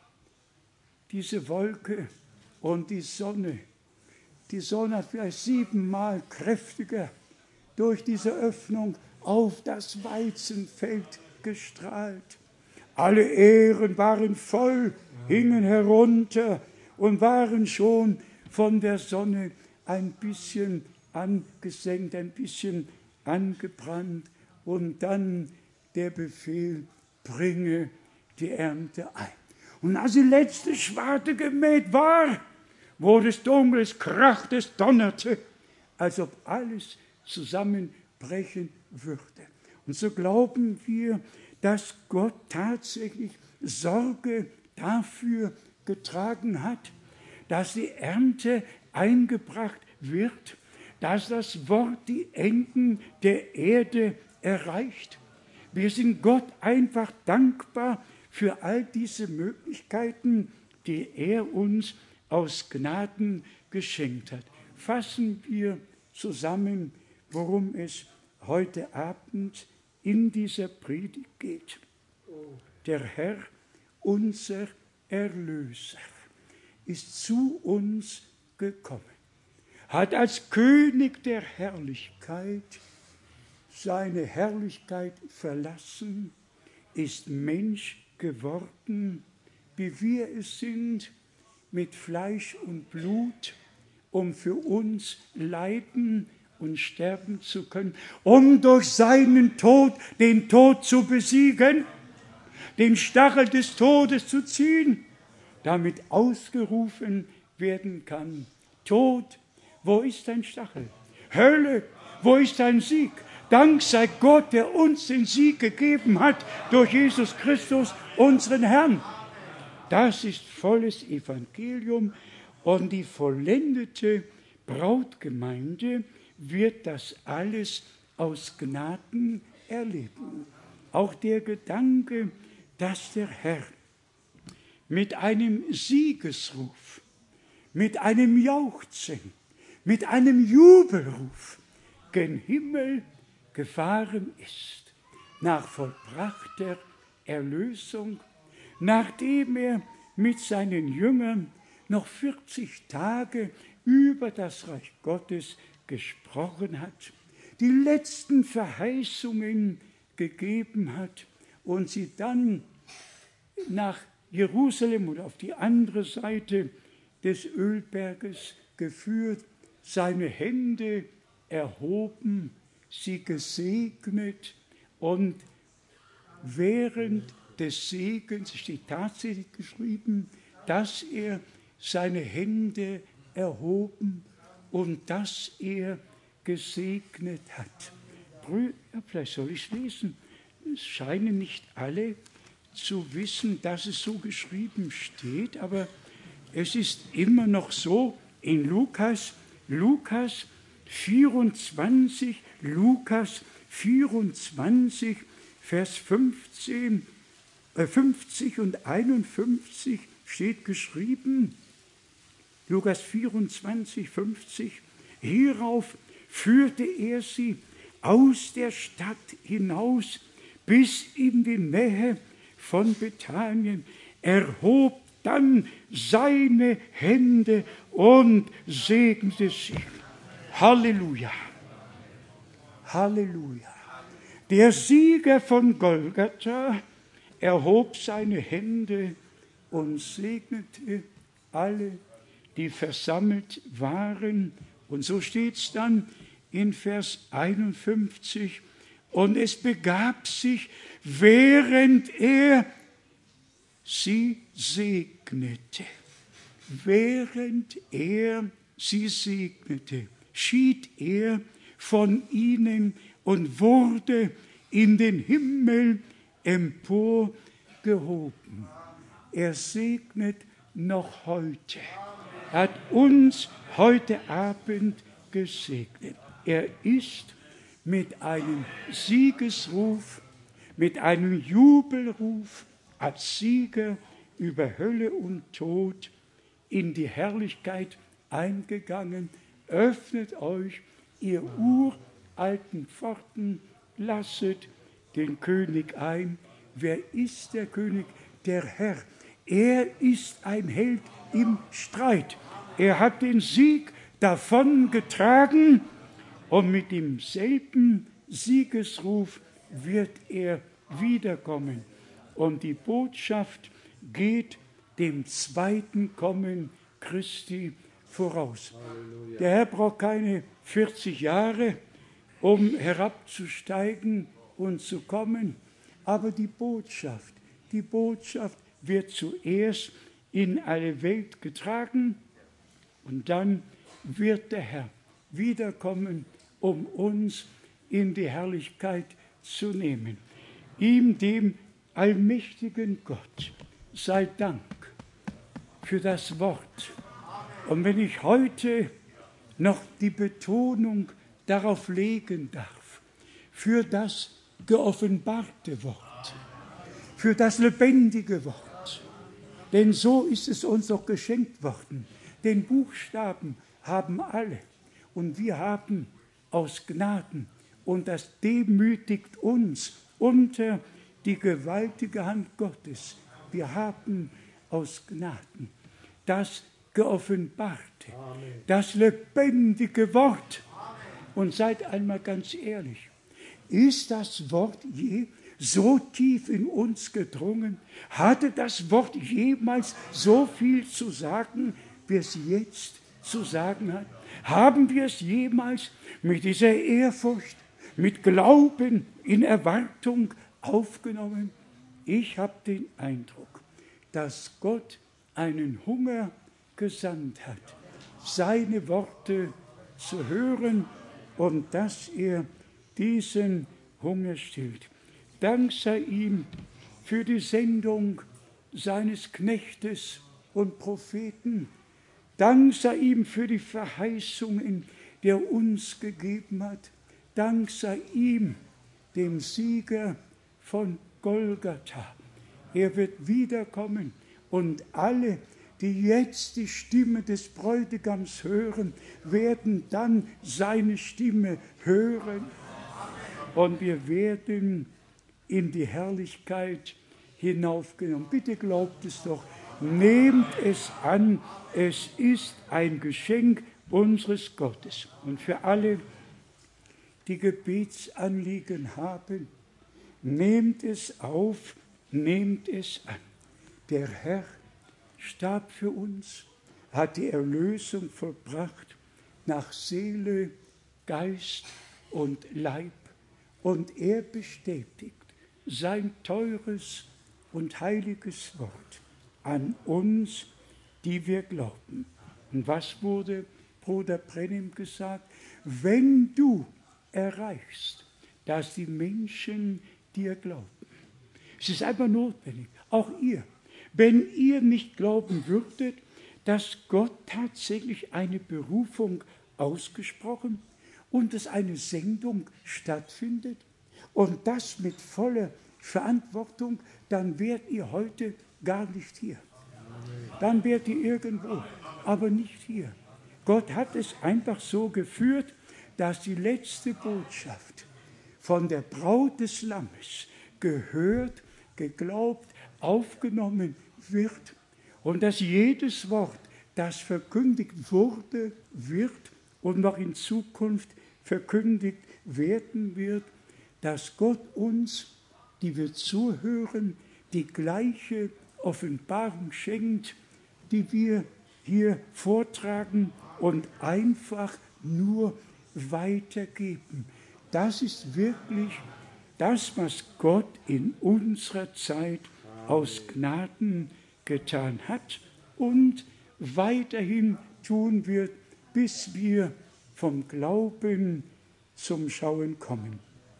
diese Wolke und die Sonne. Die Sonne hat vielleicht siebenmal kräftiger durch diese Öffnung auf das Weizenfeld gestrahlt. Alle Ähren waren voll, hingen herunter und waren schon von der Sonne ein bisschen angesenkt, ein bisschen angebrannt. Und dann der Befehl, bringe die Ernte ein. Und als die letzte Schwarte gemäht war, wurde es dunkel, es krachte, es donnerte, als ob alles zusammenbrechen würde. Und so glauben wir, dass Gott tatsächlich Sorge dafür getragen hat, dass die Ernte eingebracht wird, dass das Wort die Enden der Erde erreicht. Wir sind Gott einfach dankbar für all diese Möglichkeiten, die er uns aus Gnaden geschenkt hat. Fassen wir zusammen, worum es heute Abend in dieser Predigt geht. Der Herr, unser Erlöser, ist zu uns gekommen, hat als König der Herrlichkeit seine Herrlichkeit verlassen, ist Mensch geworden, wie wir es sind, mit Fleisch und Blut, um für uns leiden und sterben zu können, um durch seinen Tod den Tod zu besiegen, den Stachel des Todes zu ziehen, damit ausgerufen werden kann. Tod, wo ist dein Stachel? Hölle, wo ist dein Sieg? Dank sei Gott, der uns den Sieg gegeben hat durch Jesus Christus, unseren Herrn. Das ist volles Evangelium und die vollendete Brautgemeinde wird das alles aus Gnaden erleben. Auch der Gedanke, dass der Herr mit einem Siegesruf, mit einem Jauchzen, mit einem Jubelruf gen Himmel gefahren ist, nach vollbrachter Erlösung, nachdem er mit seinen Jüngern noch vierzig Tage über das Reich Gottes gesprochen hat, die letzten Verheißungen gegeben hat und sie dann nach Jerusalem oder auf die andere Seite des Ölberges geführt, seine Hände erhoben, sie gesegnet und während des Segens steht tatsächlich geschrieben, dass er seine Hände erhoben und dass er gesegnet hat. Ja, vielleicht soll ich es lesen. Es scheinen nicht alle zu wissen, dass es so geschrieben steht, aber es ist immer noch so in Lukas, Lukas vierundzwanzig, Lukas vierundzwanzig, Vers fünfzehn, äh fünfzig und einundfünfzig steht geschrieben, Lukas vierundzwanzig, fünfzig, hierauf führte er sie aus der Stadt hinaus bis in die Nähe von Bethanien, erhob dann seine Hände und segnete sie. Halleluja! Halleluja! Der Sieger von Golgatha erhob seine Hände und segnete alle, die versammelt waren. Und so steht es dann in Vers einundfünfzig. Und es begab sich, während er sie segnete, während er sie segnete, schied er von ihnen und wurde in den Himmel emporgehoben. Er segnet noch heute, hat uns heute Abend gesegnet. Er ist mit einem Siegesruf, mit einem Jubelruf als Sieger über Hölle und Tod in die Herrlichkeit eingegangen. Öffnet euch, ihr uralten Pforten, lasset den König ein. Wer ist der König? Der Herr. Er ist ein Held im Streit. Er hat den Sieg davongetragen und mit demselben Siegesruf wird er wiederkommen. Und die Botschaft geht dem zweiten Kommen Christi voraus. Halleluja. Der Herr braucht keine vierzig Jahre, um herabzusteigen und zu kommen. Aber die Botschaft, die Botschaft wird zuerst in alle Welt getragen und dann wird der Herr wiederkommen, um uns in die Herrlichkeit zu nehmen. Ihm, dem allmächtigen Gott, sei Dank für das Wort. Und wenn ich heute noch die Betonung darauf legen darf, für das geoffenbarte Wort, für das lebendige Wort, denn so ist es uns doch geschenkt worden. Den Buchstaben haben alle und wir haben aus Gnaden und das demütigt uns unter die gewaltige Hand Gottes. Wir haben aus Gnaden das geoffenbarte, Amen. Das lebendige Wort. Amen. Und seid einmal ganz ehrlich, ist das Wort je so tief in uns gedrungen? Hatte das Wort jemals so viel zu sagen, wie es jetzt zu sagen hat? Haben wir es jemals mit dieser Ehrfurcht, mit Glauben, in Erwartung aufgenommen? Ich habe den Eindruck, dass Gott einen Hunger gesandt hat, seine Worte zu hören und dass er diesen Hunger stillt. Dank sei ihm für die Sendung seines Knechtes und Propheten. Dank sei ihm für die Verheißungen, die er uns gegeben hat. Dank sei ihm, dem Sieger von Golgatha. Er wird wiederkommen und alle, die jetzt die Stimme des Bräutigams hören, werden dann seine Stimme hören. Und wir werden in die Herrlichkeit hinaufgenommen. Bitte glaubt es doch, nehmt es an, es ist ein Geschenk unseres Gottes. Und für alle, die Gebetsanliegen haben, nehmt es auf, nehmt es an. Der Herr starb für uns, hat die Erlösung vollbracht nach Seele, Geist und Leib. Und er bestätigt sein teures und heiliges Wort an uns, die wir glauben. Und was wurde Bruder Brennim gesagt? Wenn du erreichst, dass die Menschen dir glauben. Es ist einfach notwendig, auch ihr. Wenn ihr nicht glauben würdet, dass Gott tatsächlich eine Berufung ausgesprochen und dass eine Sendung stattfindet und das mit voller Verantwortung, dann wärt ihr heute gar nicht hier. Dann wärt ihr irgendwo, aber nicht hier. Gott hat es einfach so geführt, dass die letzte Botschaft von der Braut des Lammes gehört, geglaubt, aufgenommen wird und dass jedes Wort, das verkündigt wurde, wird und noch in Zukunft verkündigt werden wird, dass Gott uns, die wir zuhören, die gleiche Offenbarung schenkt, die wir hier vortragen und einfach nur weitergeben. Das ist wirklich das, was Gott in unserer Zeit aus Gnaden getan hat und weiterhin tun wird, bis wir vom Glauben zum Schauen kommen.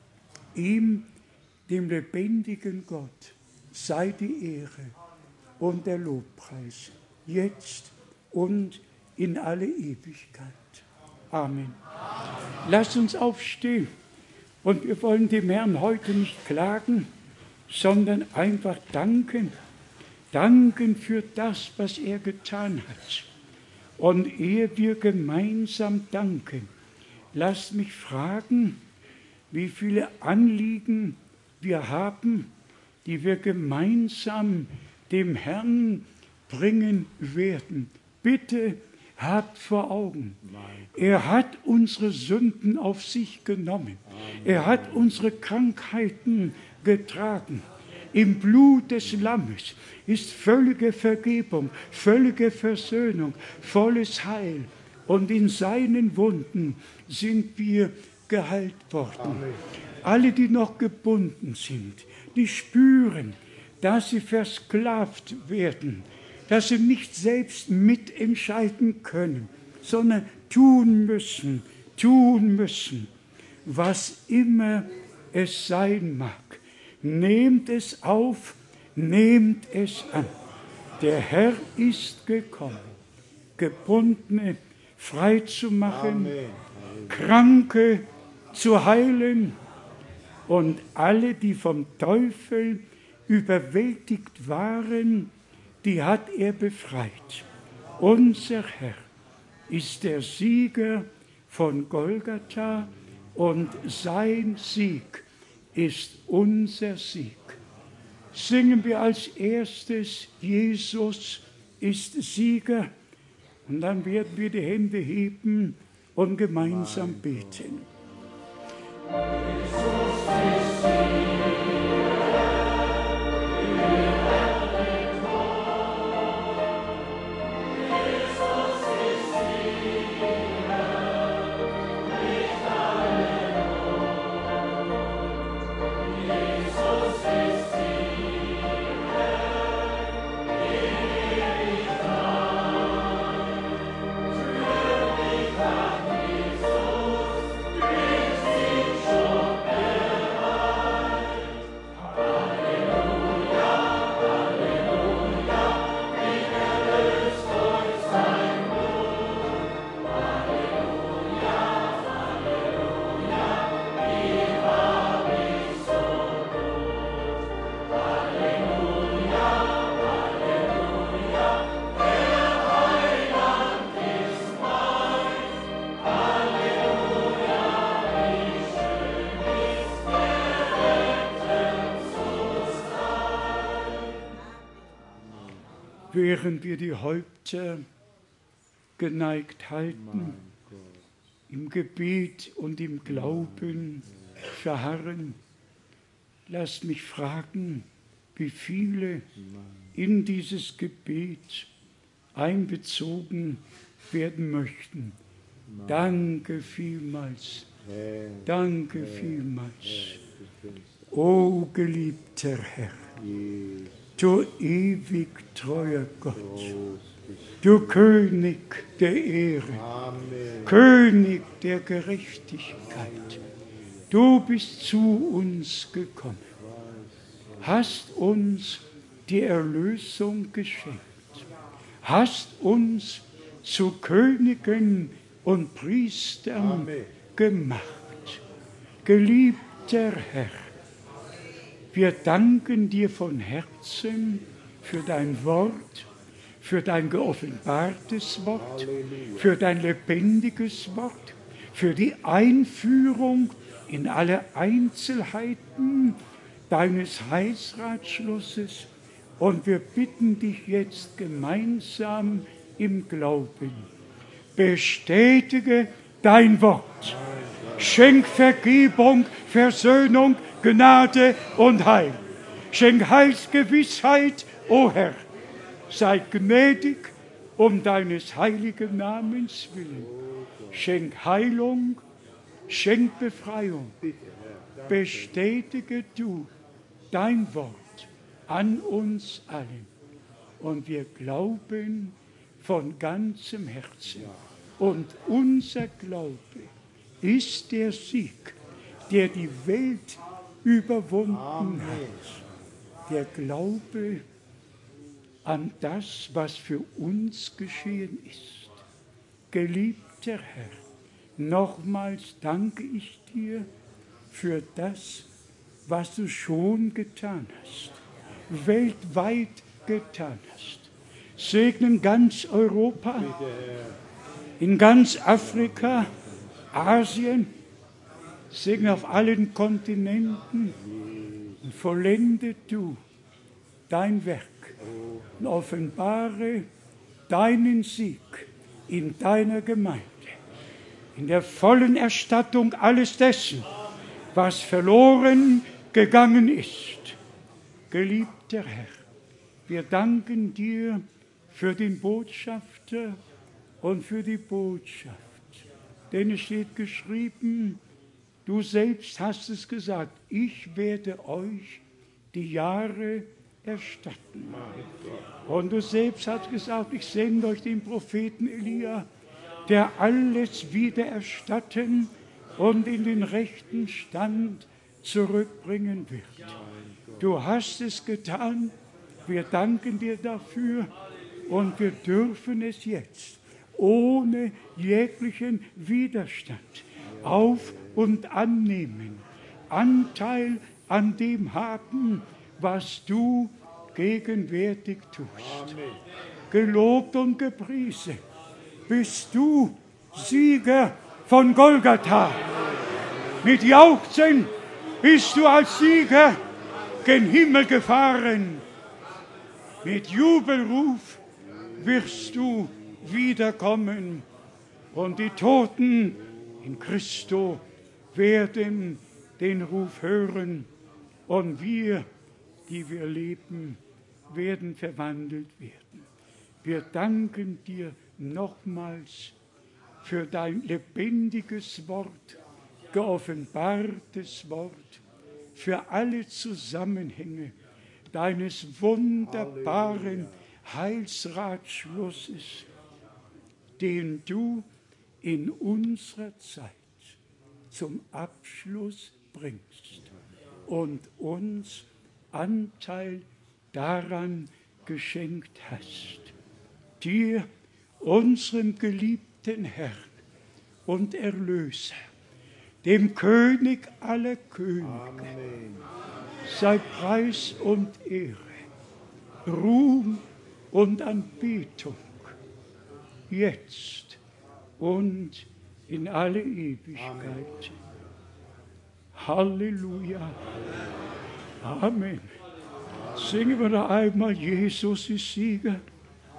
Ihm, dem lebendigen Gott, sei die Ehre und der Lobpreis, jetzt und in alle Ewigkeit. Amen. Amen. Lasst uns aufstehen und wir wollen dem Herrn heute nicht klagen, sondern einfach danken. Danken für das, was er getan hat. Und ehe wir gemeinsam danken, lasst mich fragen, wie viele Anliegen wir haben, die wir gemeinsam dem Herrn bringen werden. Bitte habt vor Augen, er hat unsere Sünden auf sich genommen. Er hat unsere Krankheiten getragen. Im Blut des Lammes ist völlige Vergebung, völlige Versöhnung, volles Heil. Und in seinen Wunden sind wir geheilt worden. Amen. Alle, die noch gebunden sind, die spüren, dass sie versklavt werden, dass sie nicht selbst mitentscheiden können, sondern tun müssen, tun müssen, was immer es sein mag. Nehmt es auf, nehmt es an. Der Herr ist gekommen, Gebundene frei zu machen, Amen. Kranke zu heilen und alle, die vom Teufel überwältigt waren, die hat er befreit. Unser Herr ist der Sieger von Golgatha und sein Sieg ist unser Sieg. Singen wir als erstes, Jesus ist Sieger, und dann werden wir die Hände heben und gemeinsam beten. Jesus ist Sieger. während wir die Häupter geneigt halten, im Gebet und im Glauben verharren. Lasst mich fragen, wie viele in dieses Gebet einbezogen werden möchten. Danke vielmals. Danke vielmals. O geliebter Herr, du ewig treuer Gott, du König der Ehre, Amen. König der Gerechtigkeit, du bist zu uns gekommen, hast uns die Erlösung geschenkt, hast uns zu Königen und Priestern Amen. Gemacht. Geliebter Herr, wir danken dir von Herzen für dein Wort, für dein geoffenbartes Wort, für dein lebendiges Wort, für die Einführung in alle Einzelheiten deines Heilsratschlusses. Und wir bitten dich jetzt gemeinsam im Glauben, bestätige dein Wort, schenk Vergebung, Versöhnung, Gnade und Heil. Schenk Heilsgewissheit, o Herr. Sei gnädig um deines heiligen Namens willen. Schenk Heilung, schenk Befreiung. Bestätige du dein Wort an uns allen. Und wir glauben von ganzem Herzen. Und unser Glaube ist der Sieg, der die Welt überwunden Amen. Hat. Der Glaube an das, was für uns geschehen ist. Geliebter Herr, nochmals danke ich dir für das, was du schon getan hast, weltweit getan hast. Segnen ganz Europa, in ganz Afrika, Asien, segne auf allen Kontinenten und vollende du dein Werk und offenbare deinen Sieg in deiner Gemeinde, in der vollen Erstattung alles dessen, was verloren gegangen ist. Geliebter Herr, wir danken dir für den Botschafter und für die Botschaft. Denn es steht geschrieben, du selbst hast es gesagt, ich werde euch die Jahre erstatten. Und du selbst hast gesagt, ich sende euch den Propheten Elia, der alles wieder erstatten und in den rechten Stand zurückbringen wird. Du hast es getan, wir danken dir dafür und wir dürfen es jetzt ohne jeglichen Widerstand auf- und annehmen, Anteil an dem haben, was du gegenwärtig tust. Amen. Gelobt und gepriesen bist du, Sieger von Golgatha. Mit Jauchzen bist du als Sieger gen Himmel gefahren. Mit Jubelruf wirst du wiederkommen und die Toten in Christo werden den Ruf hören und wir, die wir leben, werden verwandelt werden. Wir danken dir nochmals für dein lebendiges Wort, geoffenbartes Wort, für alle Zusammenhänge deines wunderbaren Heilsratschlusses, den du in unserer Zeit zum Abschluss bringst und uns Anteil daran geschenkt hast. Dir, unserem geliebten Herrn und Erlöser, dem König aller Könige, Amen. Sei Preis und Ehre, Ruhm und Anbetung, jetzt und in alle Ewigkeit. Amen. Halleluja. Amen. Singen wir noch einmal, Jesus ist Sieger.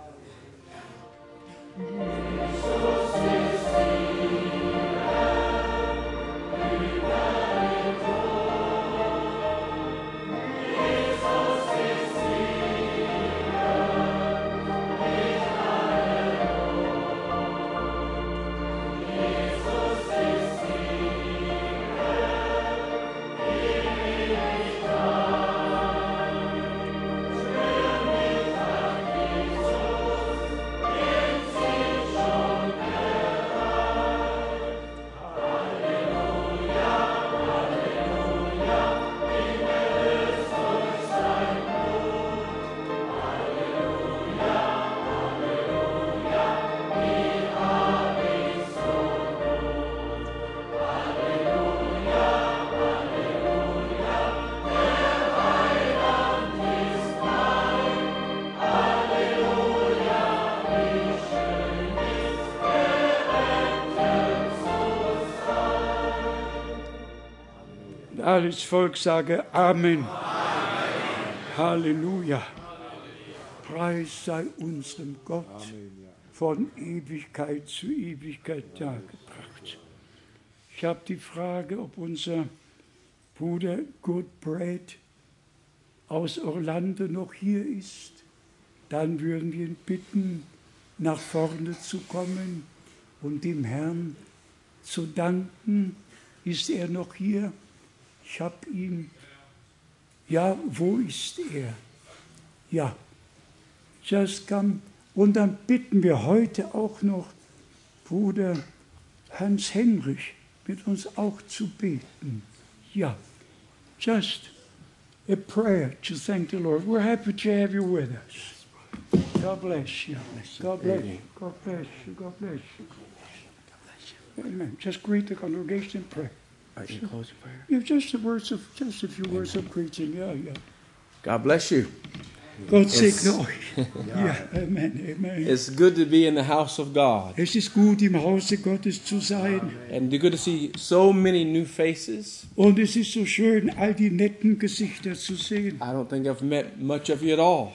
Alles Volk sage Amen. Amen. Halleluja. Preis sei unserem Gott, von Ewigkeit zu Ewigkeit dargebracht. Ich habe die Frage, ob unser Bruder Goodbrad aus Orlando noch hier ist. Dann würden wir ihn bitten, nach vorne zu kommen und dem Herrn zu danken. Ist er noch hier? Ich habe ihn, ja, wo ist er? Ja, just come. Und dann bitten wir heute auch noch Bruder Hans Henrich mit uns auch zu beten. Ja, just a prayer to thank the Lord. We're happy to have you with us. God bless you. God bless you. God bless you. God bless you. Amen. Just greet the congregation and pray. Are you closing prayer? Yeah, just a words of, just a few Amen. Words of greeting. Yeah, yeah. God bless you. Gott segne euch. Ja, Amen, Amen. It's good to be in the house of God. Es ist gut, im Hause Gottes zu sein. And it's good to see so many new faces. Und es ist so schön, all die netten Gesichter zu sehen. I don't think I've met much of you at all.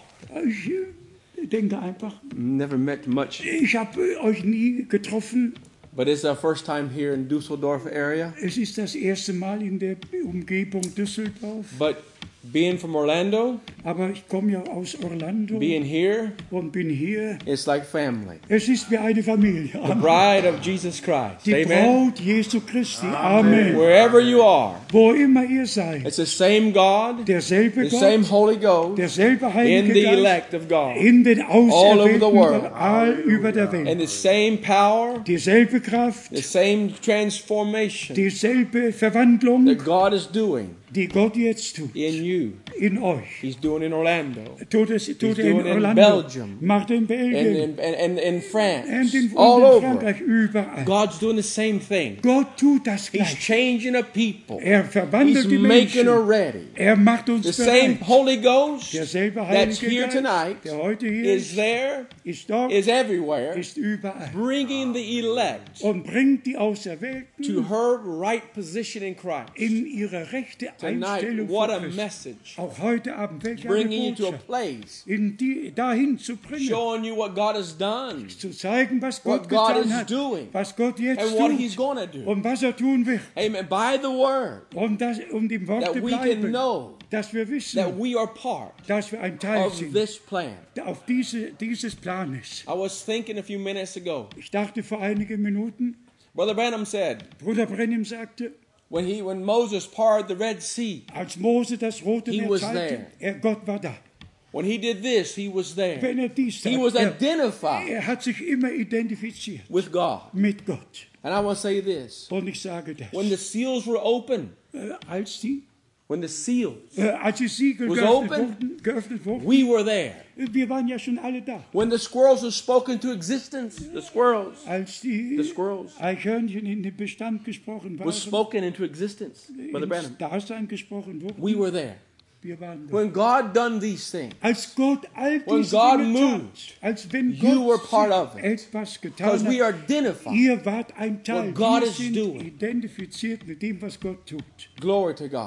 Ich denke einfach. Never met much. Ich habe euch nie getroffen. But it's our first time here in Düsseldorf area. Es ist das erste Mal in der Umgebung Düsseldorf. But being from Orlando, aber ich komme ja aus Orlando. Being here, und bin hier. It's like family. Es ist wie eine Familie. The bride of Jesus Christ. Die Amen. Braut Jesu Christi. Amen. Wherever you are, wo immer ihr seid, it's the same God, derselbe the Gott, same Holy Ghost, derselbe Heilige in the Geist, elect of God, in den all over the world, überall über der Welt. And the same power, dieselbe Kraft, the same transformation, dieselbe Verwandlung, that God is doing, die Gott jetzt tut, in you, in euch. He's doing in Orlando, tut es, tut He's er doing in Orlando, in Belgium, macht er in Belgien, and in, and, and in France, and in, all und in over. Frankreich, überall. God's doing the same thing. Gott tut das He's Gleiche. changing a people. Er verwandelt He's die making Menschen. her ready. Er macht uns The bereit. same Holy Ghost Derselbe that's Heilige here Geist, tonight der heute hier is there, ist dort, is everywhere, ist überall. bringing the elect Und bringt die Auserwählten to her right position in Christ. in ihre rechte Tonight, Einstellung what vor a Christus. message. Auch heute Abend, welche eine Bringing you to a Botschaft, place, in die, dahin zu bringen, showing you what God has done, zu zeigen, was Gott what God getan is hat, doing, was Gott jetzt and what He's tut going to do. und was er tun wird. Amen. By the word, Und, das, und im Wort that we can bleiben, know dass wir wissen, that we are part dass wir ein Teil of sind this plan. auf diese, dieses Planes. I was thinking a few minutes ago. Ich dachte vor einigen Minuten, Brother Branham said, Bruder Brenham sagte, when he when Moses parted the Red Sea, als Mose das Rote He Meer was teilte, there. er, Gott war da. when he did this, he was there. Wenn er dies He tat, was er, identified er hat sich immer identifiziert with God. mit Gott. And I want to say this. Und ich sage das, When the seals were open, äh, als, die, when the seals, äh, als die Siegel Was geöffnet open? wurden, geöffnet wurden, we were there. wir waren ja schon alle da. When the squirrels were spoken to existence, the squirrels Als die The squirrels. Eichhörnchen in den Bestand gesprochen waren, was spoken into existence, Brother ins Branham. Dasein gesprochen wurden, We were there. wir waren da. When God done these things, Als Gott all When diese God Dinge moved, tat, als wenn you were Gott part of it. etwas getan because we are hat, identified. ihr wart ein Teil, what God wir is sind doing. identifiziert mit dem, was Gott tut. Glory to God.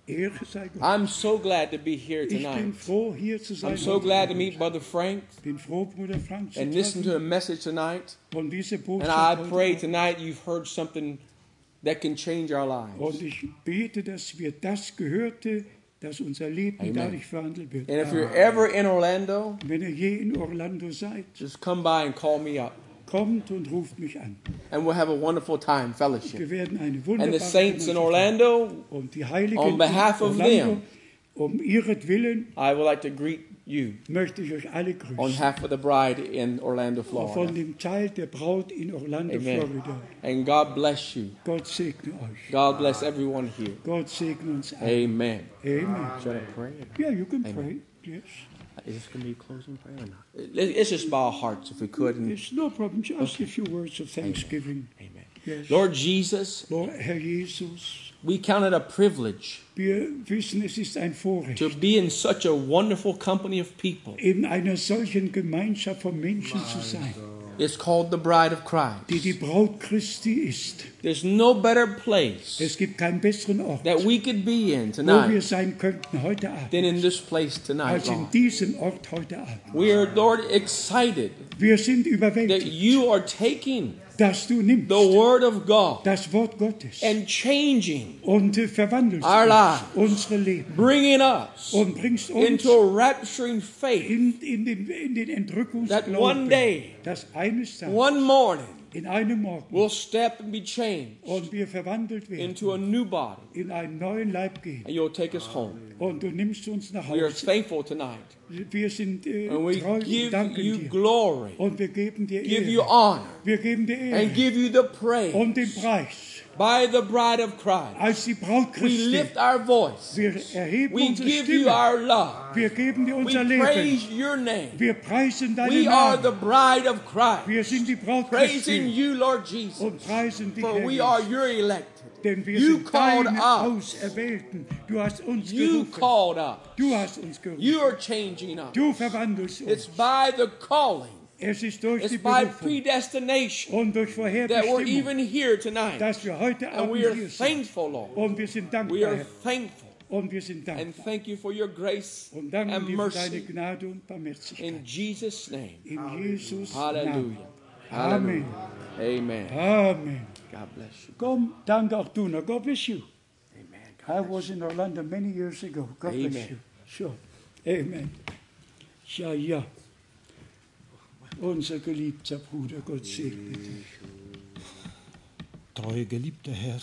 Ehre sei Gott. I'm so glad to be here Ich bin tonight. froh, hier zu sein. I'm so glad to meet Brother Frank Ich bin froh, Bruder Frank zu and listen to treffen a message tonight. und diese And I Botschaft heute pray Abend. tonight you've heard something that can change our lives. Und ich bete, dass wir das Gehörte, dass unser Leben Amen. dadurch verwandelt wird. And if you're ever in Orlando, Wenn ihr je in Orlando seid, just come by and call me up. kommt und ruft mich an. And we'll have a wonderful time fellowship. Wir werden eine And wunderbare the saints in Gemeinschaft Orlando, haben. Und die Heiligen on behalf in of Orlando, them, um ihretwillen I would like to greet you möchte ich euch alle on grüßen. behalf of the bride in Orlando, Von Florida. dem Teil der Braut in Orlando, Amen. Florida. And God bless you. Gott segne euch. God bless everyone here. Gott segne uns alle. Amen. Amen. Should I pray? Yeah, you can Amen. pray. Yes. Is this going to be a closing prayer or not? Let- Let's just bow our hearts if we could. And, It's no problem. Just a few words of thanksgiving. amen. Yes. Lord Jesus, Lord, Herr Jesus, we count it a privilege wir wissen, es ist ein Vorrecht, to be in such a wonderful company of people. in einer solchen Gemeinschaft von Menschen zu sein, It's called the bride of die die Christ. Braut Christi ist. There's no better place Es gibt keinen besseren Ort, that we could be in wo wir tonight sein könnten heute than in Abend, this place tonight, als in Lord. diesem Ort heute Abend. We are, Lord, excited Wir sind that überwältigt, you are taking dass du nimmst the Word of God das Wort Gottes and changing, und äh, verwandelst Our lives. uns, unsere Leben bringing us und bringst uns into a rapturing faith in, in den, in den that one Entrückungsglauben, day, dass eines Tages one morning, in einem Morgen we'll step and be changed und wir verwandelt werden, into a new body, in einen neuen Leib gehen and you'll take us home. und du nimmst uns nach We are Hause. thankful tonight, Wir sind äh, and we treu und give danken you dir glory, und wir geben dir give you Ehre. honor, Wir geben dir and Ehre give you the praise und den Preis by the bride of Christ. als die Braut We Christi. lift our voice. Wir erheben We unsere give you Stimme. our love. Wir geben dir We unser Leben. praise your name. Wir preisen deinen We are the Namen. bride of Christ. Wir sind die Braut Praising Christi you, Lord Jesus, und preisen dich, for Herr we are Jesus. your elected. Denn wir You sind called deine us. Auserwählten. Du hast uns You gerufen. called us. Du hast uns gerufen. You are changing us. Du verwandelst It's uns. by the calling. Es ist durch It's die by Berufung predestination und durch that we're Vorherbestimmung, even here tonight. dass wir heute And Abend we are hier sind. thankful, Lord. Und wir sind We dankbar, are Herr. thankful. Und wir sind And dankbar. thank you for your grace Und danken and dir für deine mercy. Gnade und Barmherzigkeit. In Jesus' name. In Jesus' Namen. Hallelujah. Amen. Amen. Amen. God bless you. Komm, danke auch du. Now, God bless you. Amen. I was in Orlando many years ago. God bless Amen. you. Sure. Amen. Ja, ja. Unser geliebter Bruder, Gott segne dich. Treuer, geliebter Herr,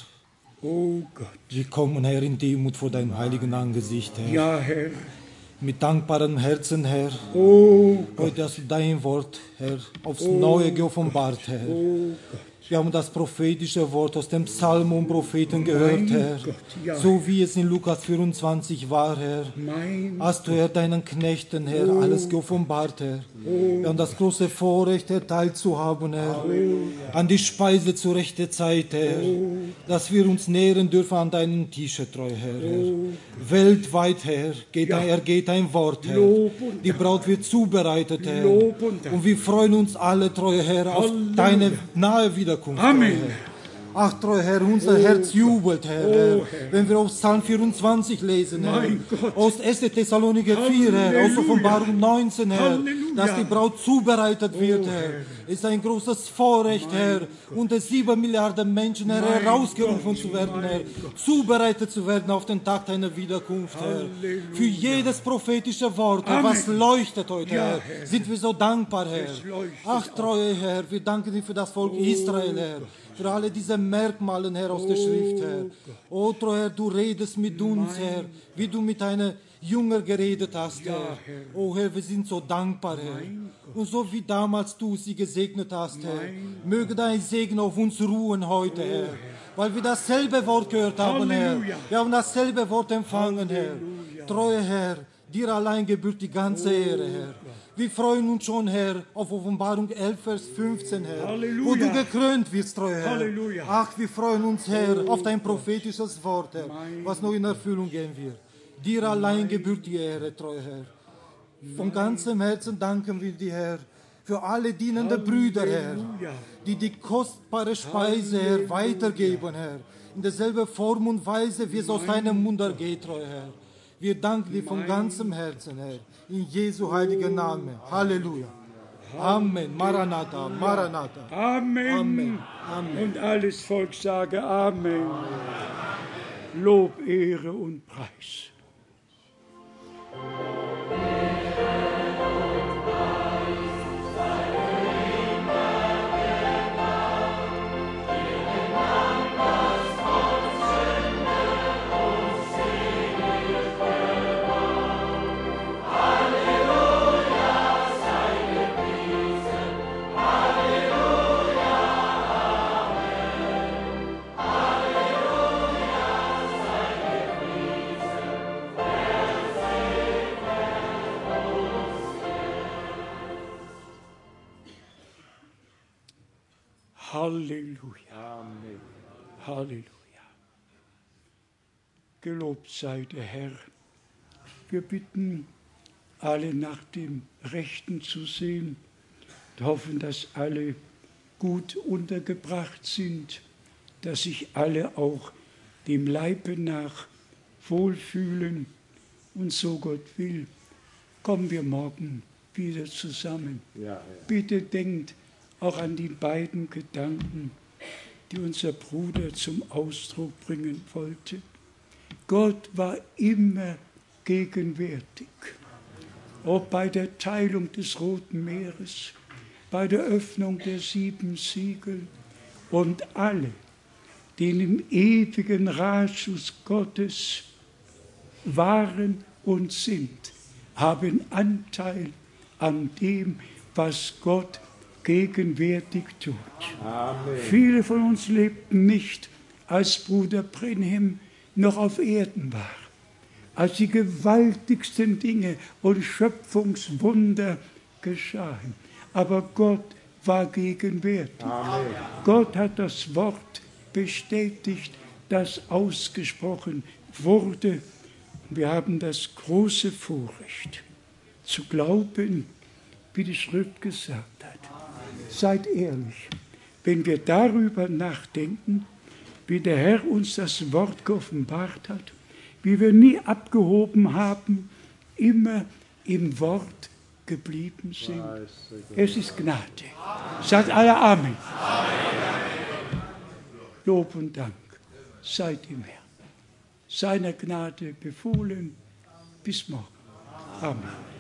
Oh Gott. wir kommen, Herr, in Demut vor deinem heiligen Angesicht, Herr. Ja, Herr. Mit dankbarem Herzen, Herr. Oh Gott. Heute hast du dein Wort, Herr, aufs Neue geoffenbart, Herr. Oh Gott. Wir haben das prophetische Wort aus dem Psalm und Propheten gehört, Mein Herr. Gott, ja. So wie es in Lukas vierundzwanzig war, Herr. Mein Hast du, Herr, deinen Knechten, Herr, alles geoffenbart, Herr. Wir haben das große Vorrecht, Herr, teilzuhaben, Herr, an die Speise zur rechten Zeit, Herr, dass wir uns nähren dürfen an deinen Tische, treu, Herr. Herr. Weltweit, Herr, geht, Ja. ergeht ein Wort, Herr. Lob und Die Braut wird zubereitet, Herr. Lob und Dank. Und wir freuen uns alle, treue Herr, auf Halleluja. deine nahe Wiederkunft, Amen. treue Herr. Ach, treu Herr, unser Herz jubelt, Herr, Oh, Herr, Herr. wenn wir aus Psalm vierundzwanzig lesen, Herr, Mein Gott. aus erster Thessaloniker vier, Herr, aus Halleluja. Offenbarung neunzehn, Herr, Halleluja. dass die Braut zubereitet wird, Oh, Herr, Herr. ist ein großes Vorrecht, Herr, unter sieben Milliarden Menschen, Herr, Mein herausgerufen Gott, zu werden, mein Herr, Gott. zubereitet zu werden auf den Tag deiner Wiederkunft, Herr. Halleluja. Für jedes prophetische Wort, Herr, Amen. was leuchtet heute, Ja, Herr, Herr. sind wir so dankbar, Herr. Es leuchtet Ach, treue Herr, wir danken dir für das Volk Israel, Herr, für alle diese Merkmale, Herr, aus der Schrift, Herr. Oh, treu Herr, du redest mit uns, Herr, wie du mit einer Jünger geredet hast, Ja, Herr. Herr. Oh, Herr, wir sind so dankbar, Herr. Und so wie damals du sie gesegnet hast, Herr, möge dein Segen auf uns ruhen heute, Herr. Weil wir dasselbe Wort gehört haben, Herr. Halleluja. Wir haben dasselbe Wort empfangen, Herr. Treue Herr, dir allein gebührt die ganze Ehre, Herr. Wir freuen uns schon, Herr, auf Offenbarung elf, Vers fünfzehn, Herr, Halleluja. wo du gekrönt wirst, treu Herr. Halleluja. Ach, wir freuen uns, Herr, auf dein prophetisches Wort, Herr, Mein was noch in Erfüllung gehen wird. Dir allein gebührt die Ehre, treu Herr. Von ganzem Herzen danken wir dir, Herr, für alle dienenden Brüder, Herr, Halleluja. die die kostbare Speise, Herr, weitergeben, Herr, in derselben Form und Weise, wie es aus deinem Mund ergeht, treu Herr. Wir danken dir von ganzem Herzen, Herr, in Jesu heiligen Namen. Halleluja. Amen. Maranatha, Maranatha. Amen. Amen. Amen. Und alles Volk sage Amen. Lob, Ehre und Preis. Halleluja. Amen. Halleluja. Gelobt sei der Herr. Wir bitten alle nach dem Rechten zu sehen und hoffen, dass alle gut untergebracht sind, dass sich alle auch dem Leibe nach wohlfühlen. Und so Gott will, kommen wir morgen wieder zusammen. Ja, ja. Bitte denkt auch an die beiden Gedanken, die unser Bruder zum Ausdruck bringen wollte. Gott war immer gegenwärtig, ob bei der Teilung des Roten Meeres, bei der Öffnung der sieben Siegel, und alle, die im ewigen Ratschluss Gottes waren und sind, haben Anteil an dem, was Gott gegenwärtig tut. Amen. Viele von uns lebten nicht, als Bruder Brenhem noch auf Erden war, als die gewaltigsten Dinge und Schöpfungswunder geschahen. Aber Gott war gegenwärtig. Amen. Gott hat das Wort bestätigt, das ausgesprochen wurde. Wir haben das große Vorrecht, zu glauben, wie die Schrift gesagt hat. Seid ehrlich, wenn wir darüber nachdenken, wie der Herr uns das Wort geoffenbart hat, wie wir nie abgehoben haben, immer im Wort geblieben sind. Es ist Gnade. Sagt alle Amen. Lob und Dank sei dem Herrn. Seiner Gnade befohlen. Bis morgen. Amen.